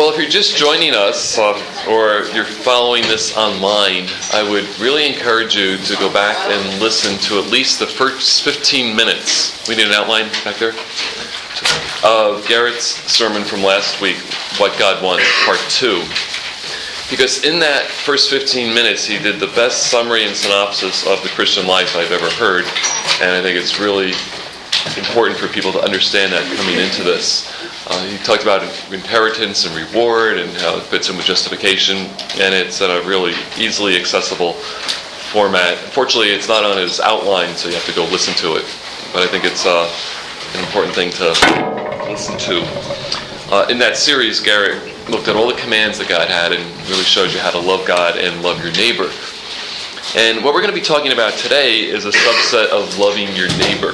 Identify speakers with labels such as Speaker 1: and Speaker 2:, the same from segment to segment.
Speaker 1: Well, if you're just joining us or you're following this online, I would really encourage you to go back and listen to at least the first 15 minutes. We need an outline back there of Garrett's sermon from last week, What God Wants, Part 2. Because in that first 15 minutes, he did the best summary and synopsis of the Christian life I've ever heard. And I think it's really important for people to understand that coming into this. He talked about inheritance and reward and how it fits in with justification, and it's in a really easily accessible format. Unfortunately, it's not on his outline, so you have to go listen to it. But I think it's an important thing to listen to. In that series, Garrett looked at all the commands that God had and really showed you how to love God and love your neighbor. And what we're going to be talking about today is a subset of loving your neighbor.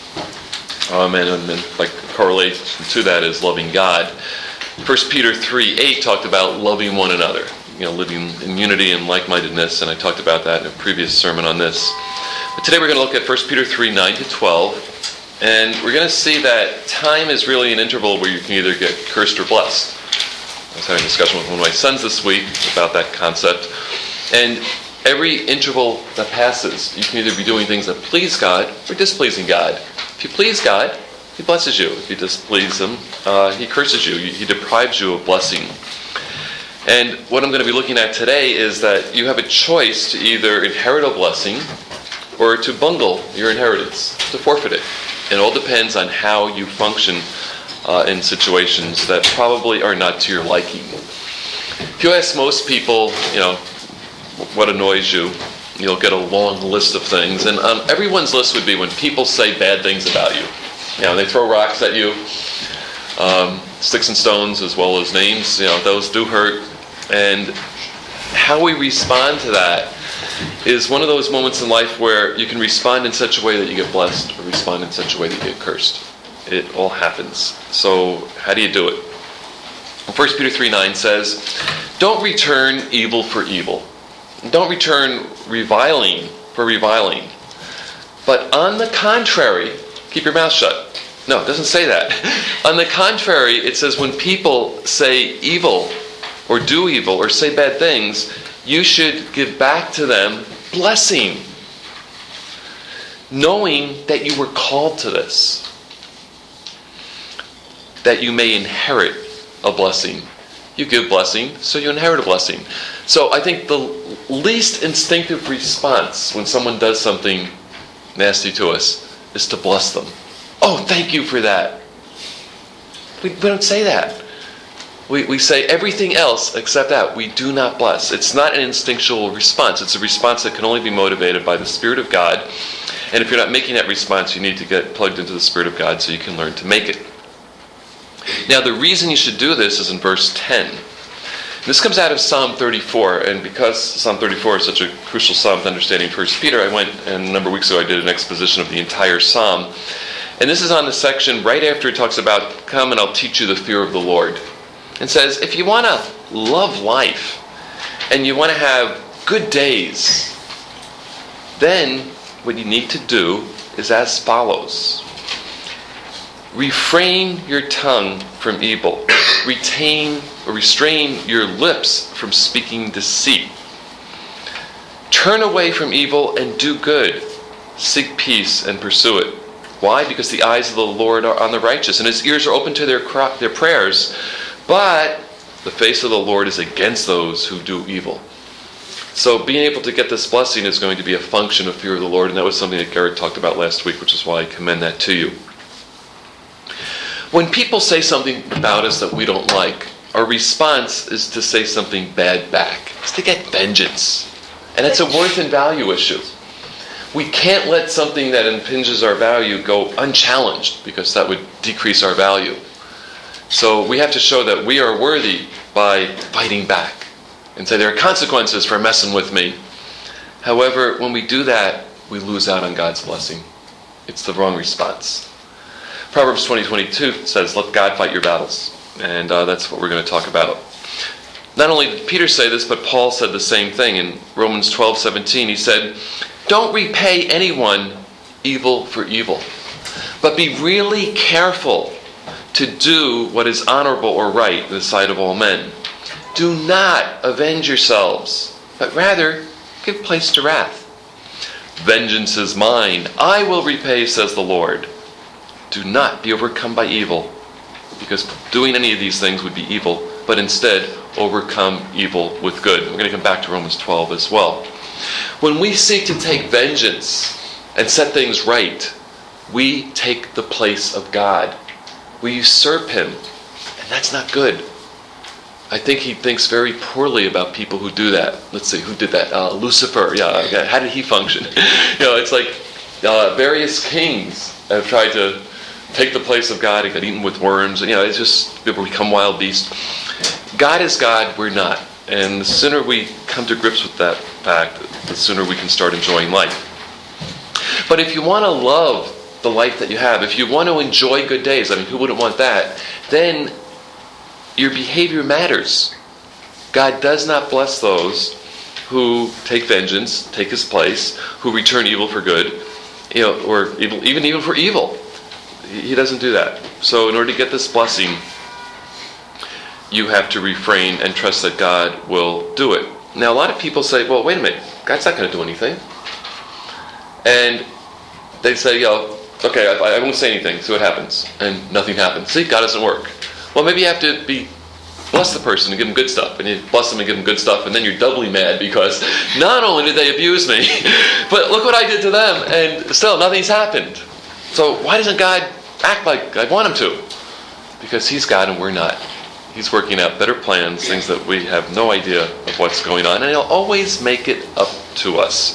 Speaker 1: And then, like, correlation to that is loving God. 1 Peter 3:8 talked about loving one another, living in unity and like-mindedness, and I talked about that in a previous sermon on this. But today we're going to look at 1 Peter 3:9-12, and we're going to see that time is really an interval where you can either get cursed or blessed. I was having a discussion with one of my sons this week about that concept, and every interval that passes, you can either be doing things that please God or displeasing God. If you please God, He blesses you. If you displease Him, He curses you. He deprives you of blessing. And what I'm going to be looking at today is that you have a choice to either inherit a blessing or to bungle your inheritance, to forfeit it. It all depends on how you function in situations that probably are not to your liking. If you ask most people, what annoys you, you'll get a long list of things. And on everyone's list would be when people say bad things about you. They throw rocks at you, sticks and stones as well as names. Those do hurt. And how we respond to that is one of those moments in life where you can respond in such a way that you get blessed or respond in such a way that you get cursed. It all happens. So how do you do it? 1 Peter 3:9 says, "Don't return evil for evil. Don't return reviling for reviling. But on the contrary, keep your mouth shut." No, it doesn't say that. On the contrary, it says when people say evil or do evil or say bad things, you should give back to them blessing, knowing that you were called to this, that you may inherit a blessing. You give blessing, so you inherit a blessing. So I think the least instinctive response when someone does something nasty to us is to bless them. Oh, thank you for that. We don't say that. We say everything else except that. We do not bless. It's not an instinctual response. It's a response that can only be motivated by the Spirit of God. And if you're not making that response, you need to get plugged into the Spirit of God so you can learn to make it. Now, the reason you should do this is in verse 10. This comes out of Psalm 34, and because Psalm 34 is such a crucial psalm to understanding 1 Peter, I went, and a number of weeks ago I did an exposition of the entire psalm. And this is on the section right after it talks about, "Come and I'll teach you the fear of the Lord." It says, if you want to love life, and you want to have good days, then what you need to do is as follows. Refrain your tongue from evil. Restrain your lips from speaking deceit. Turn away from evil and do good. Seek peace and pursue it. Why? Because the eyes of the Lord are on the righteous, and His ears are open to their prayers. But the face of the Lord is against those who do evil. So being able to get this blessing is going to be a function of fear of the Lord, and that was something that Garrett talked about last week, which is why I commend that to you. When people say something about us that we don't like, our response is to say something bad back. It's to get vengeance. And it's a worth and value issue. We can't let something that impinges our value go unchallenged, because that would decrease our value. So we have to show that we are worthy by fighting back and say there are consequences for messing with me. However, when we do that, we lose out on God's blessing. It's the wrong response. Proverbs 20:22 says, "Let God fight your battles." And that's what we're going to talk about. Not only did Peter say this, but Paul said the same thing. In Romans 12:17, he said, "Don't repay anyone evil for evil, but be really careful to do what is honorable or right in the sight of all men. Do not avenge yourselves, but rather give place to wrath. Vengeance is mine, I will repay, says the Lord. Do not be overcome by evil, because doing any of these things would be evil, but instead overcome evil with good. We're going to come back to Romans 12 as well. When we seek to take vengeance and set things right, we take the place of God. We usurp him, and that's not good. I think he thinks very poorly about people who do that. Let's see, who did that? Lucifer. Yeah, how did he function? It's like various kings have tried to take the place of God and got eaten with worms. It's just people become wild beasts. God is God, we're not. And the sooner we come to grips with that fact, the sooner we can start enjoying life. But if you want to love the life that you have, if you want to enjoy good days, who wouldn't want that? Then your behavior matters. God does not bless those who take vengeance, take his place, who return evil for good, or even evil for evil. He doesn't do that. So in order to get this blessing, you have to refrain and trust that God will do it. Now, a lot of people say, well, wait a minute, God's not going to do anything. And they say, okay, I won't say anything, see what happens. And nothing happens. See, God doesn't work. Well, maybe you have to bless the person and give them good stuff. And you bless them and give them good stuff, and then you're doubly mad because not only did they abuse me, but look what I did to them, and still nothing's happened. So why doesn't God act like I want him to? Because he's God and we're not. He's working out better plans, things that we have no idea of what's going on, and he'll always make it up to us.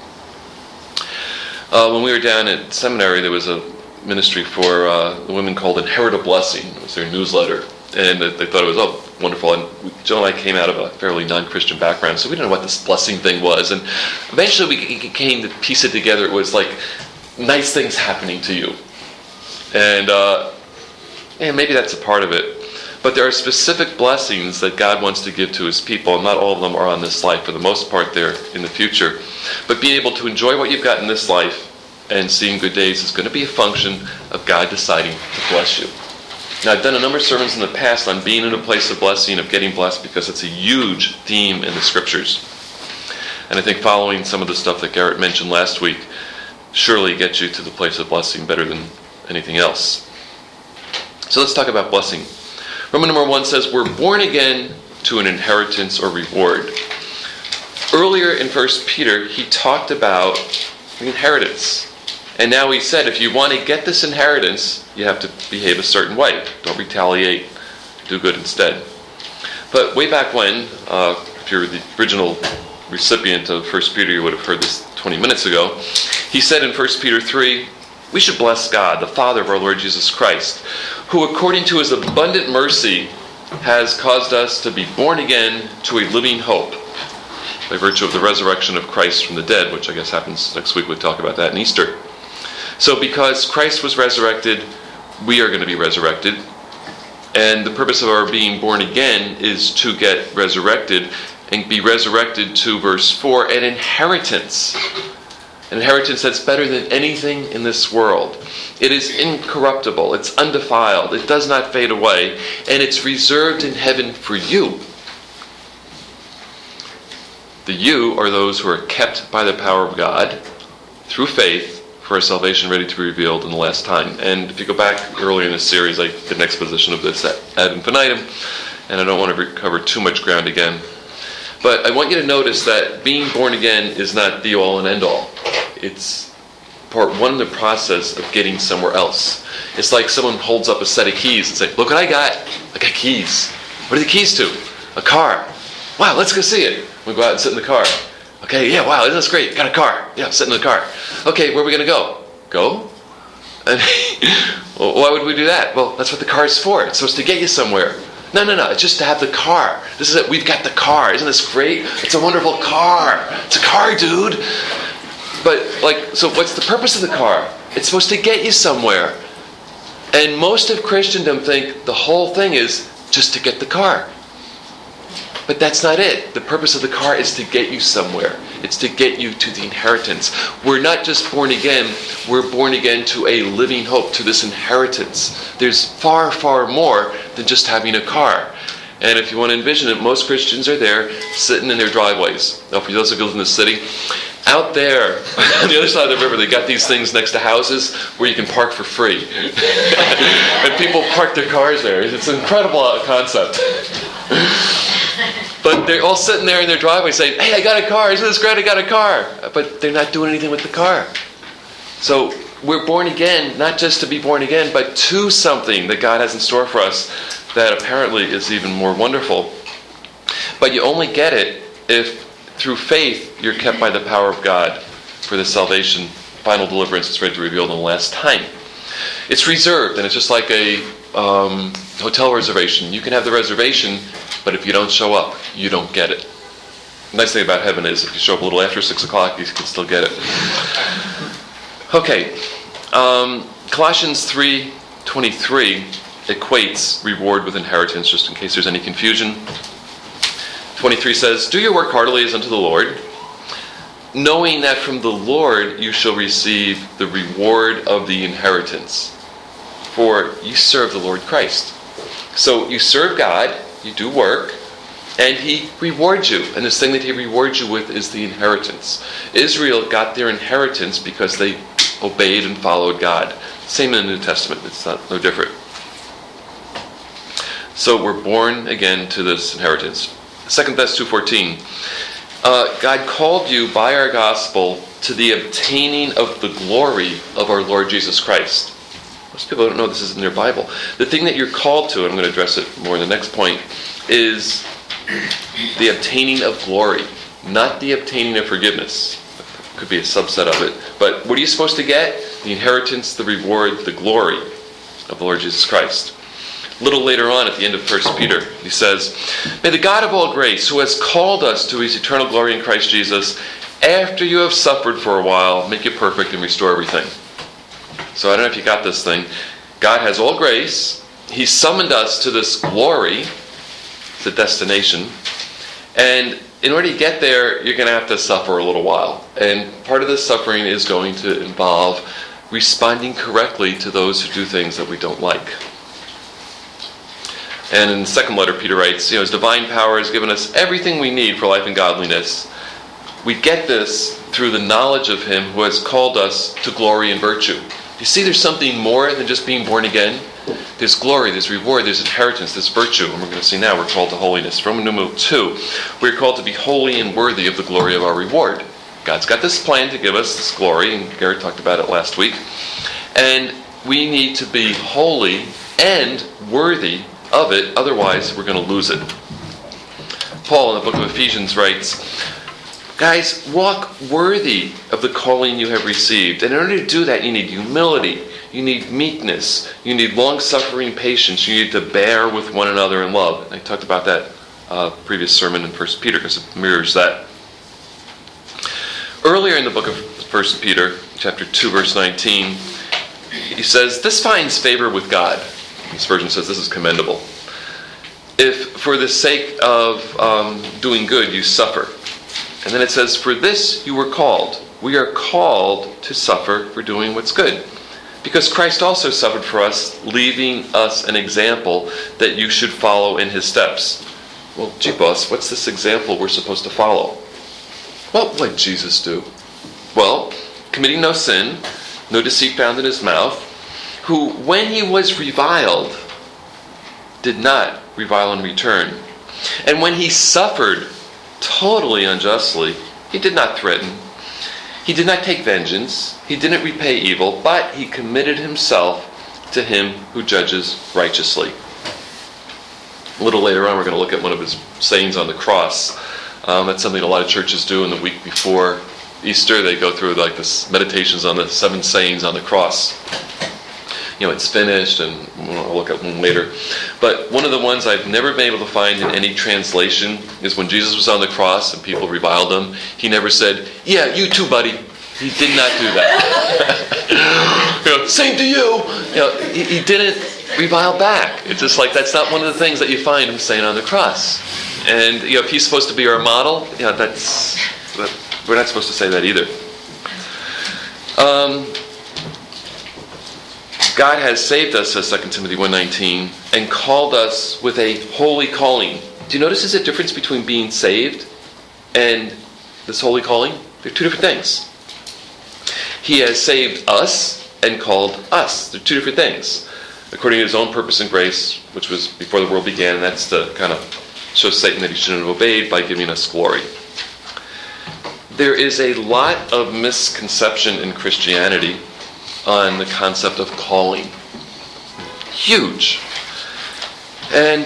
Speaker 1: When we were down at seminary, there was a ministry for women called Inherit a Blessing. It was their newsletter. And they thought it was wonderful. And Joe and I came out of a fairly non-Christian background, so we didn't know what this blessing thing was. And eventually we came to piece it together. It was like nice things happening to you. And maybe that's a part of it. But there are specific blessings that God wants to give to his people, and not all of them are on this life. For the most part, they're in the future. But being able to enjoy what you've got in this life and seeing good days is going to be a function of God deciding to bless you. Now, I've done a number of sermons in the past on being in a place of blessing, of getting blessed, because it's a huge theme in the Scriptures. And I think following some of the stuff that Garrett mentioned last week surely gets you to the place of blessing better than anything else. So let's talk about blessing. Roman number 1 says, we're born again to an inheritance or reward. Earlier in 1 Peter, he talked about the inheritance. And now he said, if you want to get this inheritance, you have to behave a certain way. Don't retaliate. Do good instead. But way back when, if you're the original recipient of 1 Peter, you would have heard this 20 minutes ago. He said in 1 Peter 3, we should bless God, the Father of our Lord Jesus Christ, who according to his abundant mercy has caused us to be born again to a living hope by virtue of the resurrection of Christ from the dead, which I guess happens next week. We'll talk about that in Easter. So because Christ was resurrected, we are going to be resurrected. And the purpose of our being born again is to get resurrected and be resurrected to, verse 4, an inheritance. An inheritance that's better than anything in this world. It is incorruptible. It's undefiled. It does not fade away. And it's reserved in heaven for you. The you are those who are kept by the power of God through faith for a salvation ready to be revealed in the last time. And if you go back earlier in this series, I did an exposition of this ad infinitum, and I don't want to cover too much ground again. But I want you to notice that being born again is not the all and end all. It's part one of the process of getting somewhere else. It's like someone holds up a set of keys and say, look what I got. I got keys. What are the keys to? A car. Wow, let's go see it. We go out and sit in the car. Okay, yeah, wow, isn't this great? Got a car. Yeah, sit in the car. Okay, where are we going to go? Go? And well, why would we do that? Well, that's what the car is for. It's supposed to get you somewhere. No, it's just to have the car. This is it. We've got the car. Isn't this great? It's a wonderful car. It's a car, dude. But, so what's the purpose of the car? It's supposed to get you somewhere. And most of Christendom think the whole thing is just to get the car. But that's not it. The purpose of the car is to get you somewhere. It's to get you to the inheritance. We're not just born again, we're born again to a living hope, to this inheritance. There's far, far more than just having a car. And if you want to envision it, most Christians are there sitting in their driveways. Now, for those of you who live in the city, out there on the other side of the river, they got these things next to houses where you can park for free. And people park their cars there. It's an incredible concept. But they're all sitting there in their driveway saying, hey, I got a car. Isn't this great? I got a car. But they're not doing anything with the car. So we're born again, not just to be born again, but to something that God has in store for us that apparently is even more wonderful. But you only get it if, through faith, you're kept by the power of God for the salvation, final deliverance is ready to reveal in the last time. It's reserved, and it's just like a hotel reservation. You can have the reservation, but if you don't show up, you don't get it. The nice thing about heaven is if you show up a little after 6 o'clock, you can still get it. Okay, Colossians 3:23 equates reward with inheritance, just in case there's any confusion. 23 says, do your work heartily as unto the Lord, knowing that from the Lord you shall receive the reward of the inheritance. For you serve the Lord Christ. So you serve God, you do work, and He rewards you. And this thing that He rewards you with is the inheritance. Israel got their inheritance because they obeyed and followed God. Same in the New Testament. It's no different. So we're born again to this inheritance. 2 Thess 2:14. God called you by our gospel to the obtaining of the glory of our Lord Jesus Christ. Most people don't know this is in their Bible. The thing that you're called to, and I'm going to address it more in the next point, is the obtaining of glory, not the obtaining of forgiveness. Could be a subset of it. But what are you supposed to get? The inheritance, the reward, the glory of the Lord Jesus Christ. A little later on at the end of 1 Peter, he says, may the God of all grace, who has called us to His eternal glory in Christ Jesus, after you have suffered for a while, make you perfect and restore everything. So I don't know if you got this thing. God has all grace. He summoned us to this glory, the destination. And in order to get there, you're going to have to suffer a little while. And part of this suffering is going to involve responding correctly to those who do things that we don't like. And in the second letter, Peter writes, His divine power has given us everything we need for life and godliness. We get this through the knowledge of Him who has called us to glory and virtue. You see, there's something more than just being born again. There's glory, there's reward, there's inheritance, there's virtue. And we're going to see now we're called to holiness. Roman numeral 2, we're called to be holy and worthy of the glory of our reward. God's got this plan to give us this glory, and Garrett talked about it last week. And we need to be holy and worthy of it, otherwise we're going to lose it. Paul in the book of Ephesians writes, guys, walk worthy of the calling you have received. And in order to do that, you need humility, you need meekness, you need long-suffering patience, you need to bear with one another in love. And I talked about that previous sermon in 1 Peter because it mirrors that. Earlier in the book of 1 Peter, chapter 2, verse 19, he says, this finds favor with God. This version says this is commendable. If for the sake of doing good you suffer. And then it says, for this you were called. We are called to suffer for doing what's good. Because Christ also suffered for us, leaving us an example that you should follow in His steps. Well, gee boss, what's this example we're supposed to follow? What would Jesus do? Well, committing no sin, no deceit found in His mouth, who, when He was reviled, did not revile in return. And when He suffered totally unjustly, He did not threaten. He did not take vengeance. He didn't repay evil, but He committed Himself to Him who judges righteously. A little later on, we're going to look at one of His sayings on the cross. That's something a lot of churches do in the week before Easter. They go through like this meditations on the 7 sayings on the cross. It's finished, and we'll look at one later. But one of the ones I've never been able to find in any translation is when Jesus was on the cross and people reviled Him, He never said, yeah, you too, buddy. He did not do that. Same to you. He didn't revile back. It's just like that's not one of the things that you find Him saying on the cross. And if he's supposed to be our model, we're not supposed to say that either. God has saved us, says 2 Timothy 1:19, and called us with a holy calling. Do you notice there's a difference between being saved and this holy calling? They're two different things. He has saved us and called us. They're two different things. According to his own purpose and grace, which was before the world began, and that's to kind of show Satan that he shouldn't have obeyed by giving us glory. There is a lot of misconception in Christianity on the concept of calling. Huge. And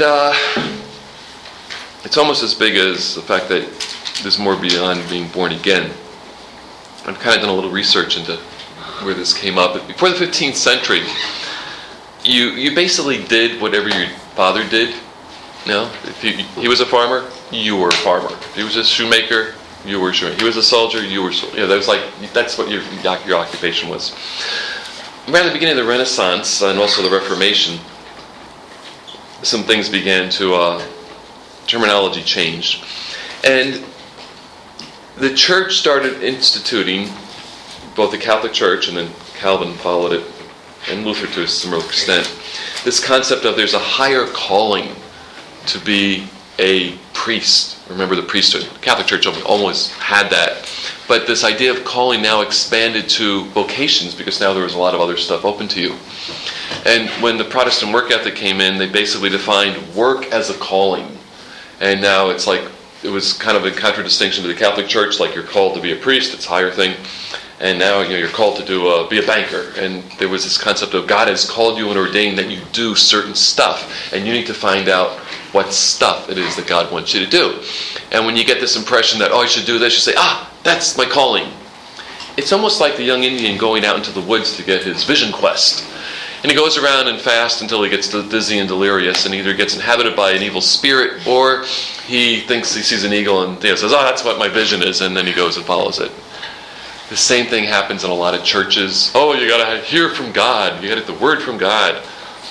Speaker 1: it's almost as big as the fact that there's more beyond being born again. I've kind of done a little research into where this came up. Before the 15th century, you basically did whatever your father did. If he was a farmer, you were a farmer. If he was a shoemaker, you were a shoemaker. He was a soldier, you were a soldier. That's what your occupation was. Around the beginning of the Renaissance and also the Reformation, some things began to terminology changed, and the church started instituting, both the Catholic Church and then Calvin followed it, and Luther to a similar extent, this concept of there's a higher calling to be a priest. Remember the priesthood. The Catholic Church almost had that. But this idea of calling now expanded to vocations because now there was a lot of other stuff open to you. And when the Protestant work ethic came in, they basically defined work as a calling. And now it's like, it was kind of a contradistinction to the Catholic Church, like you're called to be a priest, it's a higher thing. And now you're called to be a banker. And there was this concept of God has called you and ordained that you do certain stuff. And you need to find out what stuff it is that God wants you to do. And when you get this impression that, I should do this, you say, that's my calling. It's almost like the young Indian going out into the woods to get his vision quest. And he goes around and fasts until he gets dizzy and delirious and either gets inhabited by an evil spirit or he thinks he sees an eagle and says, that's what my vision is, and then he goes and follows it. The same thing happens in a lot of churches. You got to hear from God. You got to get the word from God.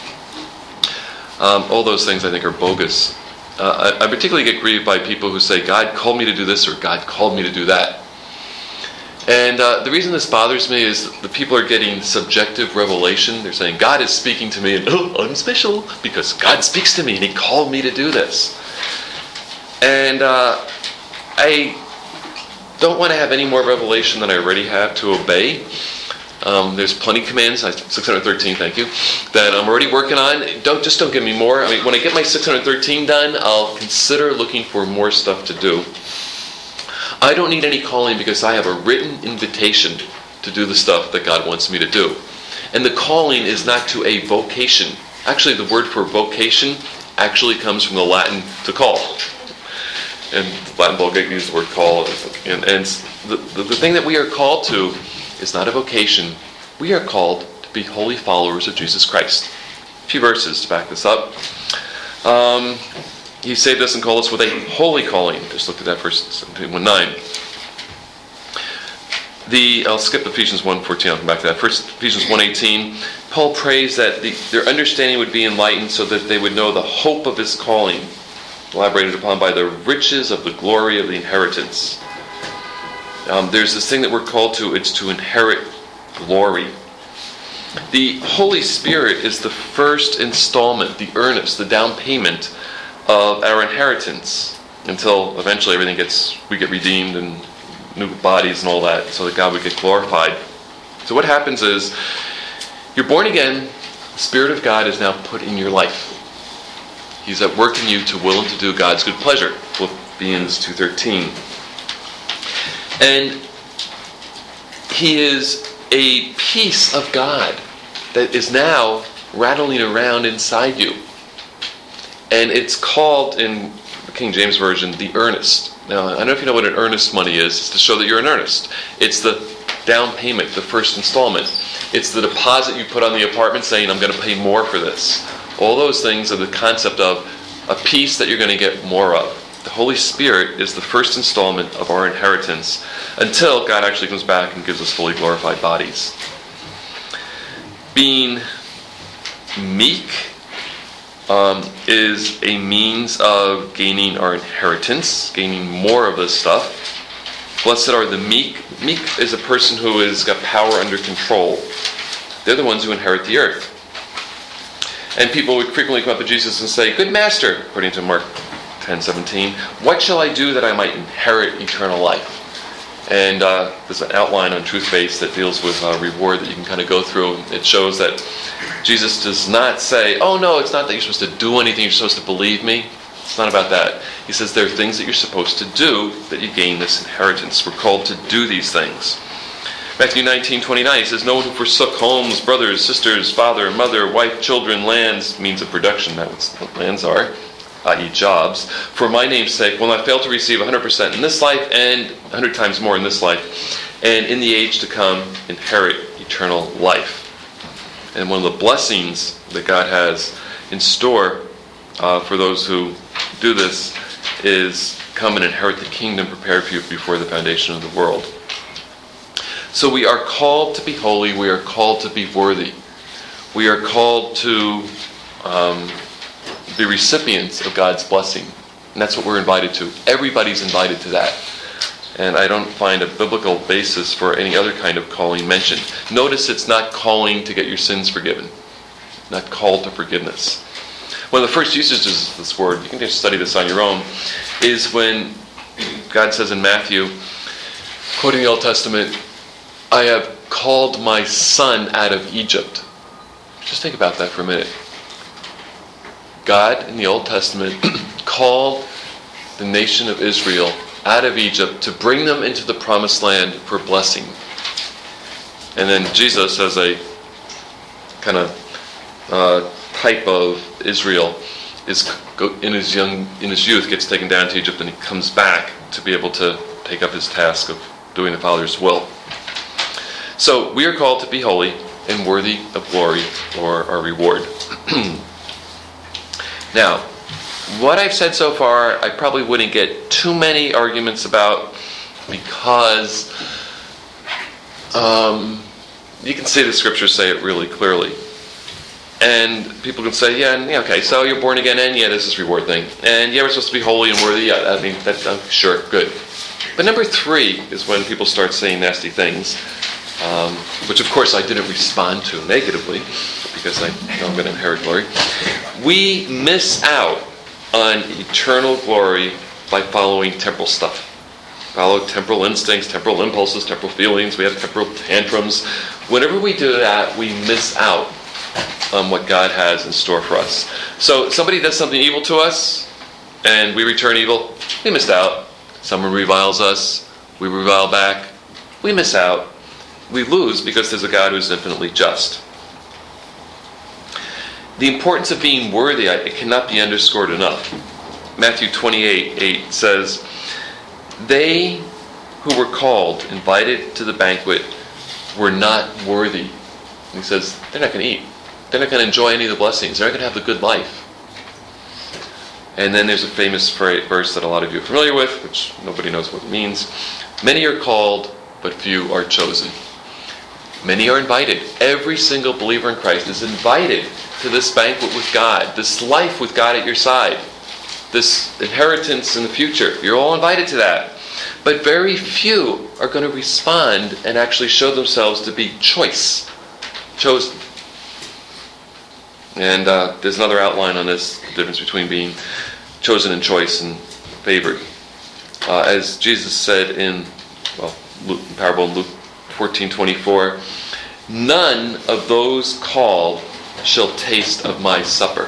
Speaker 1: All those things I think are bogus. I particularly get grieved by people who say, God called me to do this or God called me to do that. And the reason this bothers me is the people are getting subjective revelation. They're saying, God is speaking to me, and I'm special because God speaks to me and He called me to do this. And I don't want to have any more revelation than I already have to obey. There's plenty of commands, 613, thank you, that I'm already working on. Don't give me more. When I get my 613 done, I'll consider looking for more stuff to do. I don't need any calling because I have a written invitation to do the stuff that God wants me to do. And the calling is not to a vocation. Actually, the word for vocation actually comes from the Latin to call. And Latin Vulgate uses the word call. And the thing that we are called to is not a vocation. We are called to be holy followers of Jesus Christ. A few verses to back this up. He saved us and called us with a holy calling. Just looked at that verse 1:9. I'll skip Ephesians 1:14. I'll come back to that. First, Ephesians 1:18. Paul prays that their understanding would be enlightened so that they would know the hope of His calling, elaborated upon by the riches of the glory of the inheritance. There's this thing that we're called to. It's to inherit glory. The Holy Spirit is the first installment, the earnest, the down payment of our inheritance until eventually we get redeemed and new bodies and all that so that God would get glorified. So what happens is you're born again, the Spirit of God is now put in your life. He's at work in you to will and to do God's good pleasure. Philippians 2:13. And He is a piece of God that is now rattling around inside you. And it's called, in the King James Version, the earnest. Now, I don't know if you know what an earnest money is. It's to show that you're in earnest. It's the down payment, the first installment. It's the deposit you put on the apartment saying, I'm going to pay more for this. All those things are the concept of a piece that you're going to get more of. The Holy Spirit is the first installment of our inheritance until God actually comes back and gives us fully glorified bodies. Being meek, is a means of gaining our inheritance, gaining more of this stuff. Blessed are the meek. Meek is a person who has got power under control. They're the ones who inherit the earth. And people would frequently come up to Jesus and say, "Good master," according to Mark 10:17, "what shall I do that I might inherit eternal life?" And there's an outline on Truth Base that deals with reward that you can kind of go through. It shows that Jesus does not say, "Oh no, it's not that you're supposed to do anything, you're supposed to believe me." It's not about that. He says there are things that you're supposed to do that you gain this inheritance. We're called to do these things. Matthew 19:29, he says, "No one who forsook homes, brothers, sisters, father, mother, wife, children, lands," means of production, that's what lands are, i.e. jobs, "for my name's sake will not fail to receive 100% in this life and 100 times more in this life, and in the age to come inherit eternal life." And one of the blessings that God has in store for those who do this is come and inherit the kingdom prepared for you before the foundation of the world. So we are called to be holy. We are called to be worthy. We are called to be recipients of God's blessing. And that's what we're invited to. Everybody's invited to that. And I don't find a biblical basis for any other kind of calling mentioned. Notice it's not calling to get your sins forgiven. Not called to forgiveness. One of the first usages of this word, you can just study this on your own, is when God says in Matthew, quoting the Old Testament, "I have called my son out of Egypt." Just think about that for a minute. God in the Old Testament called the nation of Israel out of Egypt to bring them into the promised land for blessing. And then Jesus, as a kind of type of Israel, in his youth gets taken down to Egypt, and he comes back to be able to take up his task of doing the Father's will. So we are called to be holy and worthy of glory or our reward. Now, what I've said so far, I probably wouldn't get too many arguments about, because you can see the scriptures say it really clearly. And people can say, yeah, okay, so you're born again, and yeah, this is reward thing. And yeah, we're supposed to be holy and worthy. Yeah, I mean, sure, good. But number 3 is when people start saying nasty things, which of course I didn't respond to negatively, because I know I'm going to inherit glory. We miss out on eternal glory by following temporal stuff. Follow temporal instincts, temporal impulses, temporal feelings. We have temporal tantrums. Whenever we do that, we miss out on what God has in store for us. So somebody does something evil to us, and we return evil, we missed out. Someone reviles us, we revile back, we miss out. We lose because there's a God who's infinitely just. The importance of being worthy, it cannot be underscored enough. Matthew 28:8 says, "They who were called, invited to the banquet, were not worthy." And he says, they're not going to eat. They're not going to enjoy any of the blessings. They're not going to have the good life. And then there's a famous verse that a lot of you are familiar with, which nobody knows what it means. "Many are called, but few are chosen." Many are invited. Every single believer in Christ is invited to this banquet with God, this life with God at your side, this inheritance in the future. You're all invited to that. But very few are going to respond and actually show themselves to be chosen. And there's another outline on this, the difference between being chosen and choice and favored. As Jesus said in parable in Luke 14:24, "None of those called shall taste of my supper."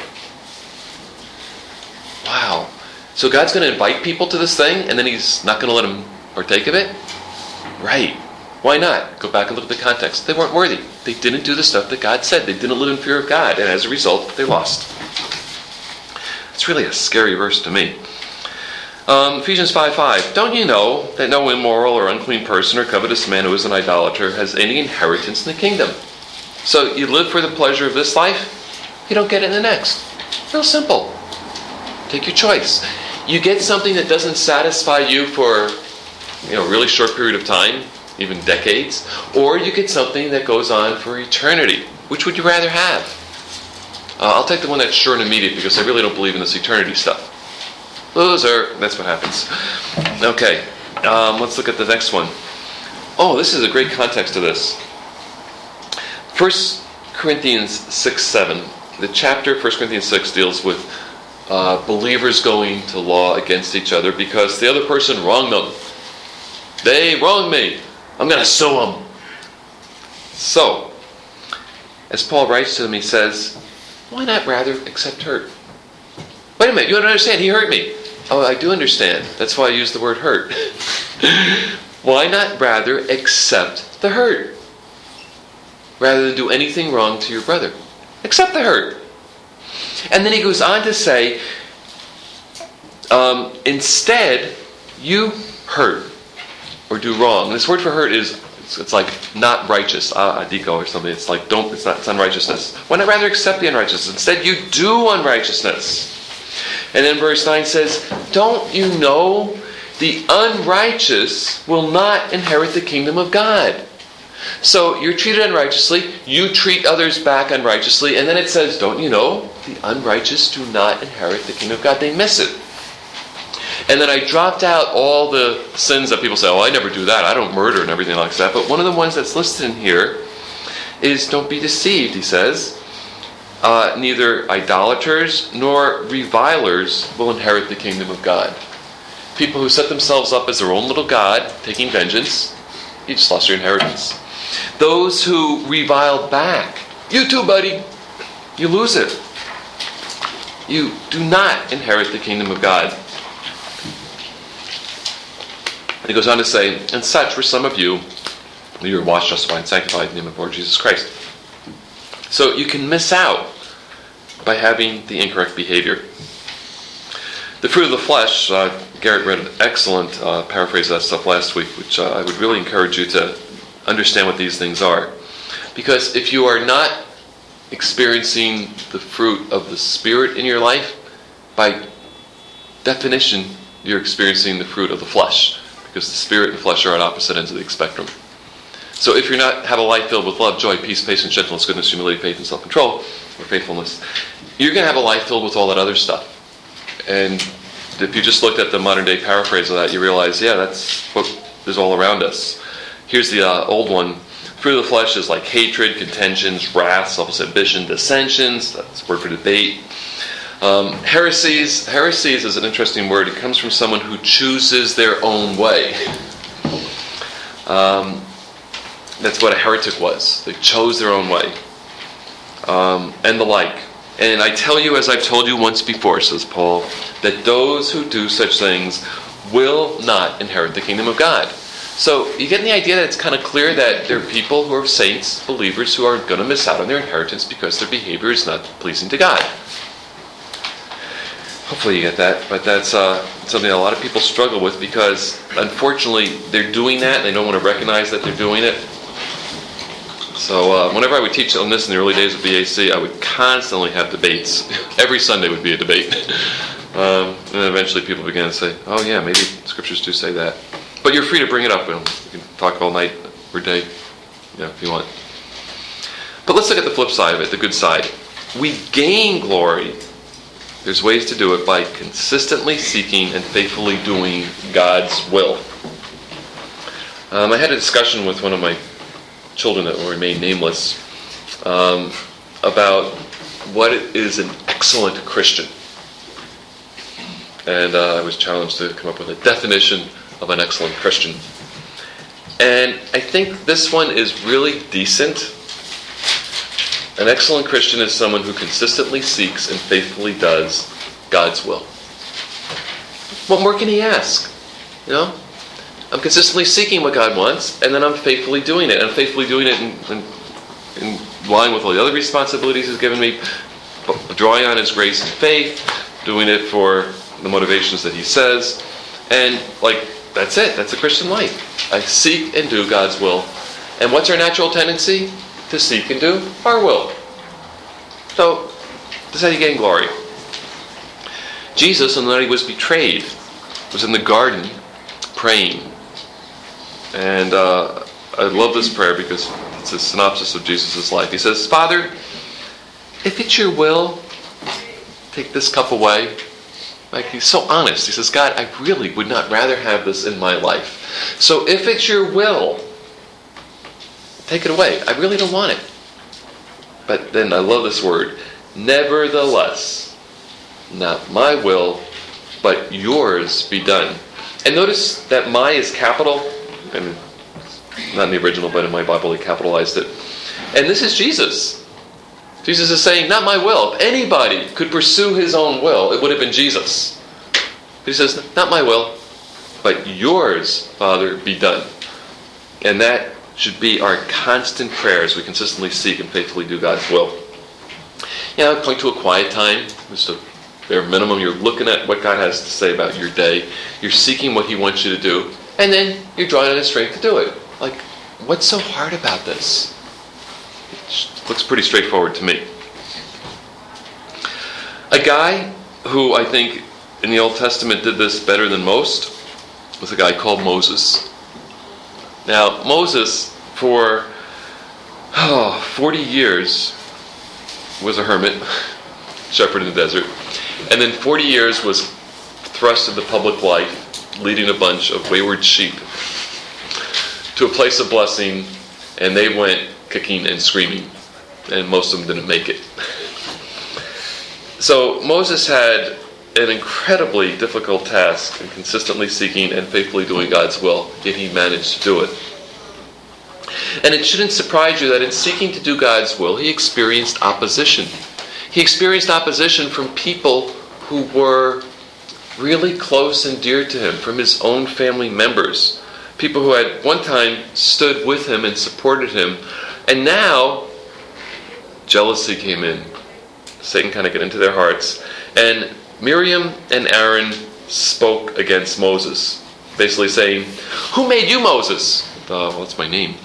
Speaker 1: Wow. So God's going to invite people to this thing, and then he's not going to let them partake of it? Right. Why not? Go back and look at the context. They weren't worthy. They didn't do the stuff that God said. They didn't live in fear of God, and as a result, they lost. It's really a scary verse to me. Ephesians 5:5. "Don't you know that no immoral or unclean person or covetous man who is an idolater has any inheritance in the kingdom?" So you live for the pleasure of this life, you don't get it in the next. Real simple. Take your choice. You get something that doesn't satisfy you for a really short period of time, even decades, or you get something that goes on for eternity. Which would you rather have? I'll take the one that's sure and immediate because I really don't believe in this eternity stuff. Loser. That's what happens. Okay. Let's look at the next one. Oh, this is a great context to this. 1 Corinthians 6:7. The chapter 1 Corinthians 6 deals with believers going to law against each other because the other person wronged them. They wronged me. I'm going to sue them. So, as Paul writes to them, he says, why not rather accept hurt? Wait a minute, you don't understand. He hurt me. Oh, I do understand. That's why I use the word hurt. Why not rather accept the hurt? Rather than do anything wrong to your brother. Accept the hurt. And then he goes on to say, instead, you hurt or do wrong. And this word for hurt is, it's like not righteous, adiko or something. It's like it's unrighteousness. Why not rather accept the unrighteousness? Instead, you do unrighteousness. And then verse 9 says, don't you know the unrighteous will not inherit the kingdom of God? So you're treated unrighteously, you treat others back unrighteously, and then it says, don't you know, the unrighteous do not inherit the kingdom of God. They miss it. And then I dropped out all the sins that people say, oh, I never do that, I don't murder and everything like that. But one of the ones that's listed in here is don't be deceived, he says. Neither idolaters nor revilers will inherit the kingdom of God. People who set themselves up as their own little God, taking vengeance, you just lost your inheritance. Those who revile back, you too, buddy, you lose it. You do not inherit the kingdom of God. And he goes on to say, and such were some of you, you were washed, justified, and sanctified in the name of the Lord Jesus Christ. So you can miss out by having the incorrect behavior. The fruit of the flesh, Garrett read an excellent paraphrase of that stuff last week, which I would really encourage you to understand what these things are. Because if you are not experiencing the fruit of the Spirit in your life, by definition, you're experiencing the fruit of the flesh. Because the Spirit and the flesh are on opposite ends of the spectrum. So if you're not have a life filled with love, joy, peace, patience, gentleness, goodness, humility, faith, and self-control, or faithfulness, you're going to have a life filled with all that other stuff. And if you just looked at the modern day paraphrase of that, you realize, yeah, that's what is all around us. Here's the old one. Fruit of the flesh is like hatred, contentions, wrath, selfish ambition, dissensions. That's a word for debate. Heresies. Heresies is an interesting word. It comes from someone who chooses their own way. That's what a heretic was. They chose their own way. And the like. And I tell you, as I've told you once before, says Paul, that those who do such things will not inherit the kingdom of God. So you get the idea that it's kind of clear that there are people who are saints, believers, who are going to miss out on their inheritance because their behavior is not pleasing to God. Hopefully you get that, but that's something a lot of people struggle with because, unfortunately, they're doing that and they don't want to recognize that they're doing it. So whenever I would teach on this in the early days of BAC, I would constantly have debates. Every Sunday would be a debate. And then eventually people began to say, oh yeah, maybe scriptures do say that. But you're free to bring it up. You can talk all night or day, if you want. But let's look at the flip side of it, the good side. We gain glory. There's ways to do it by consistently seeking and faithfully doing God's will. I had a discussion with one of my children that will remain nameless about what is an excellent Christian. And I was challenged to come up with a definition of an excellent Christian. And I think this one is really decent. An excellent Christian is someone who consistently seeks and faithfully does God's will. What more can he ask? I'm consistently seeking what God wants, and then I'm faithfully doing it. And I'm faithfully doing it in line with all the other responsibilities He's given me, drawing on His grace and faith, doing it for the motivations that He says. And, that's it. That's a Christian life. I seek and do God's will. And what's our natural tendency? To seek and do our will. So, this is how you gain glory. Jesus, on the night He was betrayed, was in the garden praying. And I love this prayer because it's a synopsis of Jesus' life. He says, Father, if it's your will, take this cup away. Like, he's so honest. He says, God, I really would not rather have this in my life. So if it's your will, take it away. I really don't want it. But then I love this word. Nevertheless, not my will, but yours be done. And notice that my is capital. And not in the original, but in my Bible they capitalized it. And this is Jesus. Jesus is saying, not my will. If anybody could pursue his own will, it would have been Jesus. He says, not my will, but yours, Father, be done. And that should be our constant prayer as we consistently seek and faithfully do God's will. Yeah, point to a quiet time. Just a bare minimum. You're looking at what God has to say about your day. You're seeking what he wants you to do. And then you're drawing on his strength to do it. Like, what's so hard about this? It looks pretty straightforward to me. A guy who I think in the Old Testament did this better than most was a guy called Moses. Now, Moses, for 40 years, was a hermit, shepherd in the desert. And then 40 years was thrust into public life, leading a bunch of wayward sheep to a place of blessing, and they went kicking and screaming, and most of them didn't make it. So Moses had an incredibly difficult task in consistently seeking and faithfully doing God's will, yet he managed to do it. And it shouldn't surprise you that in seeking to do God's will, he experienced opposition. He experienced opposition from people who were really close and dear to him, from his own family members. People who had one time stood with him and supported him. And now, jealousy came in. Satan kind of got into their hearts. And Miriam and Aaron spoke against Moses, basically saying, "Who made you Moses?" Well, that's my name.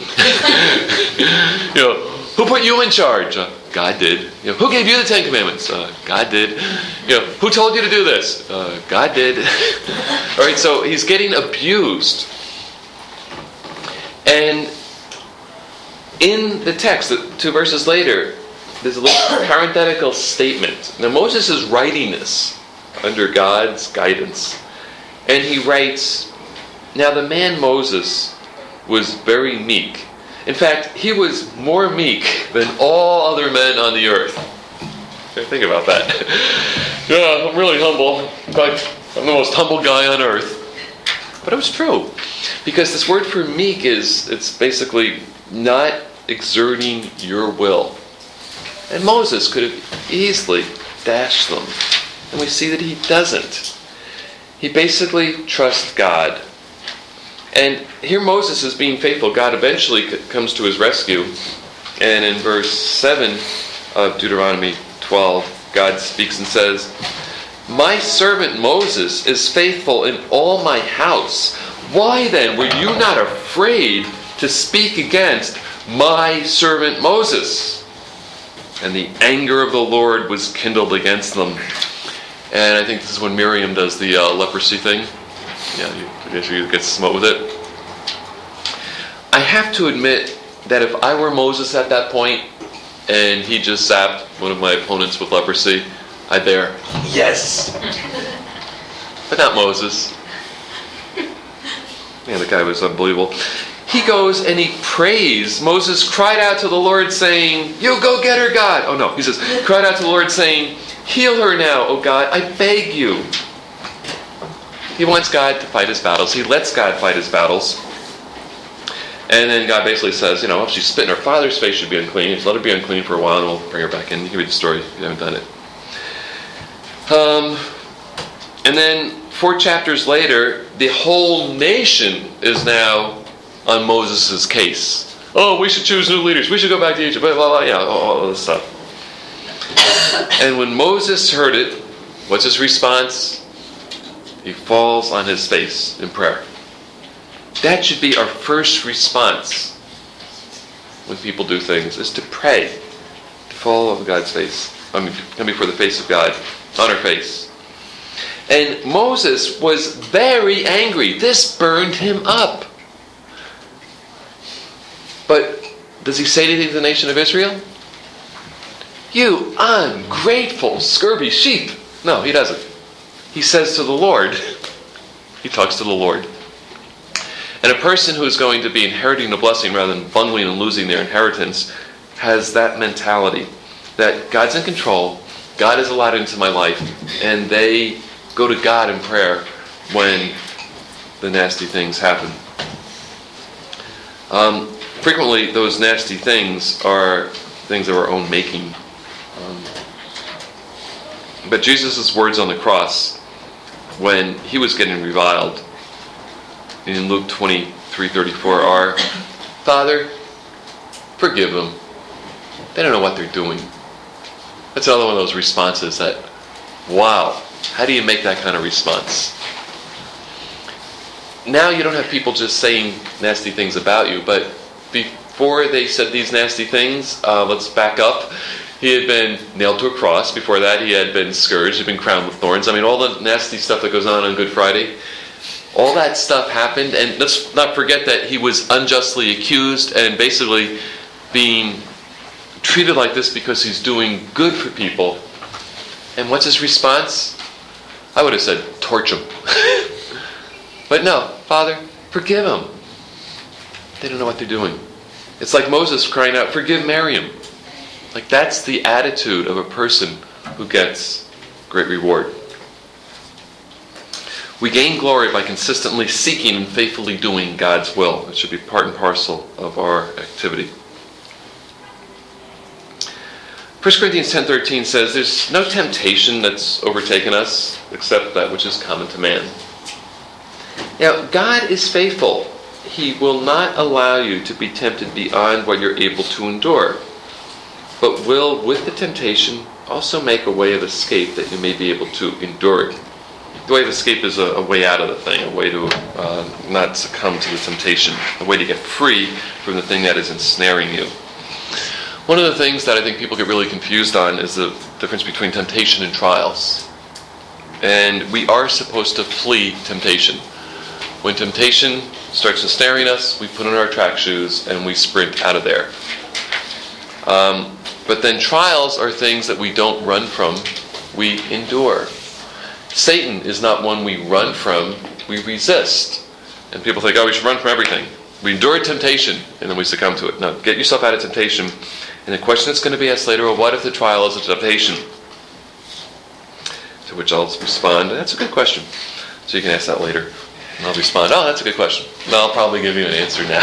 Speaker 1: Who put you in charge? God did. Who gave you the Ten Commandments? God did. Who told you to do this? God did. All right, so he's getting abused. And in the text, 2 verses later, there's a little parenthetical statement. Now Moses is writing this under God's guidance. And he writes, "Now the man Moses was very meek. In fact, he was more meek than all other men on the earth." Think about that. Yeah, I'm really humble. In fact, I'm the most humble guy on earth. But it was true. Because this word for meek it's basically not exerting your will. And Moses could have easily dashed them. And we see that he doesn't. He basically trusts God. And here Moses is being faithful. God eventually comes to his rescue. And in verse 7 of Deuteronomy 12, God speaks and says, "My servant Moses is faithful in all my house. Why then were you not afraid to speak against my servant Moses?" And the anger of the Lord was kindled against them. And I think this is when Miriam does the leprosy thing. Yeah, she gets smote with it. I have to admit that if I were Moses at that point and he just zapped one of my opponents with leprosy, I'd there, yes! But not Moses. Man, the guy was unbelievable. He goes and he prays. Moses cried out to the Lord saying, "You go get her, God." Oh no, he says, cried out to the Lord saying, "Heal her now, O God, I beg you." He wants God to fight his battles. He lets God fight his battles. And then God basically says, if she spit in her father's face, she'd be unclean. Just let her be unclean for a while and we'll bring her back in. You can read the story if you haven't done it. And then 4 chapters later, the whole nation is now on Moses' case. Oh, we should choose new leaders. We should go back to Egypt. Blah, blah, blah. All this stuff. And when Moses heard it, what's his response? He falls on his face in prayer. That should be our first response when people do things, is to pray, to fall on God's face. Come before the face of God, on our face. And Moses was very angry. This burned him up. But does he say anything to the nation of Israel? You ungrateful, scurvy sheep. No, he doesn't. He says to the Lord, he talks to the Lord. And a person who is going to be inheriting the blessing rather than bungling and losing their inheritance has that mentality that God's in control, God is allowed into my life, and they go to God in prayer when the nasty things happen. Frequently, those nasty things are things of our own making. But Jesus' words on the cross, when he was getting reviled, in Luke 23:34 are, Father, forgive them. They don't know what they're doing. That's another one of those responses that, wow, how do you make that kind of response? Now you don't have people just saying nasty things about you, but before they said these nasty things, let's back up. He had been nailed to a cross. Before that, he had been scourged, he had been crowned with thorns. I mean, all the nasty stuff that goes on Good Friday, all that stuff happened. And let's not forget that he was unjustly accused and basically being treated like this because he's doing good for people. And what's his response? I would have said, torch him. But no, Father, forgive them. They don't know what they're doing. It's like Moses crying out, forgive Miriam. Like, that's the attitude of a person who gets great reward. We gain glory by consistently seeking and faithfully doing God's will. It should be part and parcel of our activity. 1 Corinthians 10:13 says, there's no temptation that's overtaken us except that which is common to man. Now, God is faithful. He will not allow you to be tempted beyond what you're able to endure, but will, with the temptation, also make a way of escape that you may be able to endure it. The way of escape is a way out of the thing, a way to not succumb to the temptation, a way to get free from the thing that is ensnaring you. One of the things that I think people get really confused on is the difference between temptation and trials. And we are supposed to flee temptation. When temptation starts ensnaring us, we put on our track shoes and we sprint out of there. But then trials are things that we don't run from, we endure. Satan is not one we run from, we resist. And people think, we should run from everything. We endure temptation and then we succumb to it. No, get yourself out of temptation. And the question that's going to be asked later, what if the trial is a temptation? To which I'll respond, that's a good question. So you can ask that later. And I'll respond, that's a good question. And I'll probably give you an answer now.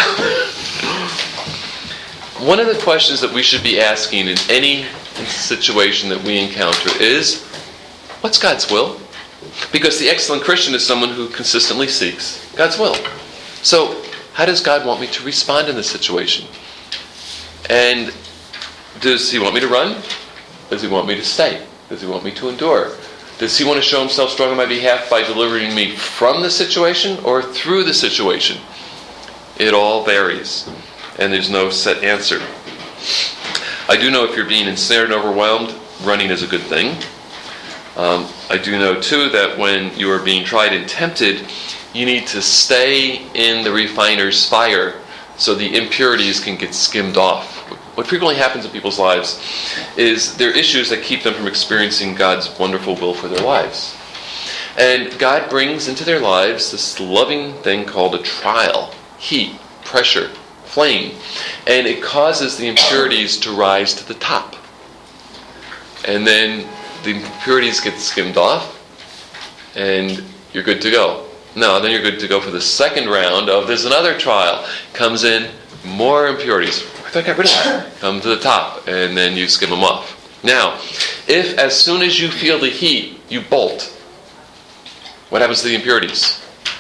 Speaker 1: One of the questions that we should be asking in any situation that we encounter is, what's God's will? Because the excellent Christian is someone who consistently seeks God's will. So, how does God want me to respond in this situation? And does he want me to run? Does he want me to stay? Does he want me to endure? Does he want to show himself strong on my behalf by delivering me from the situation or through the situation? It all varies. And there's no set answer. I do know if you're being ensnared and overwhelmed, running is a good thing. I do know, too, that when you are being tried and tempted, you need to stay in the refiner's fire so the impurities can get skimmed off. What frequently happens in people's lives is there are issues that keep them from experiencing God's wonderful will for their lives. And God brings into their lives this loving thing called a trial, heat, pressure, flame, and it causes the impurities to rise to the top. And then the impurities get skimmed off, and you're good to go. No, then you're good to go for the second round of there's another trial. Comes in, more impurities. I thought I got rid of that. Come to the top, and then you skim them off. Now, if as soon as you feel the heat, you bolt, what happens to the impurities?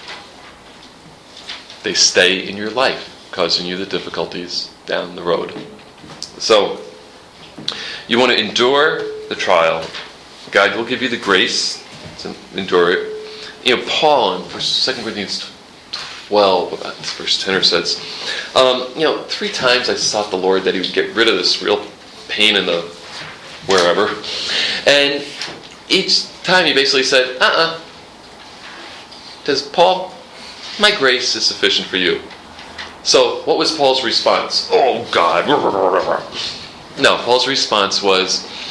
Speaker 1: They stay in your life, causing you the difficulties down the road. So, you want to endure the trial. God will give you the grace to endure it. Paul in 2 Corinthians 12, verse 10 says, 3 times I sought the Lord that he would get rid of this real pain in the wherever. And each time he basically said, Does Paul, my grace is sufficient for you. So, what was Paul's response? Oh, God. No, Paul's response was,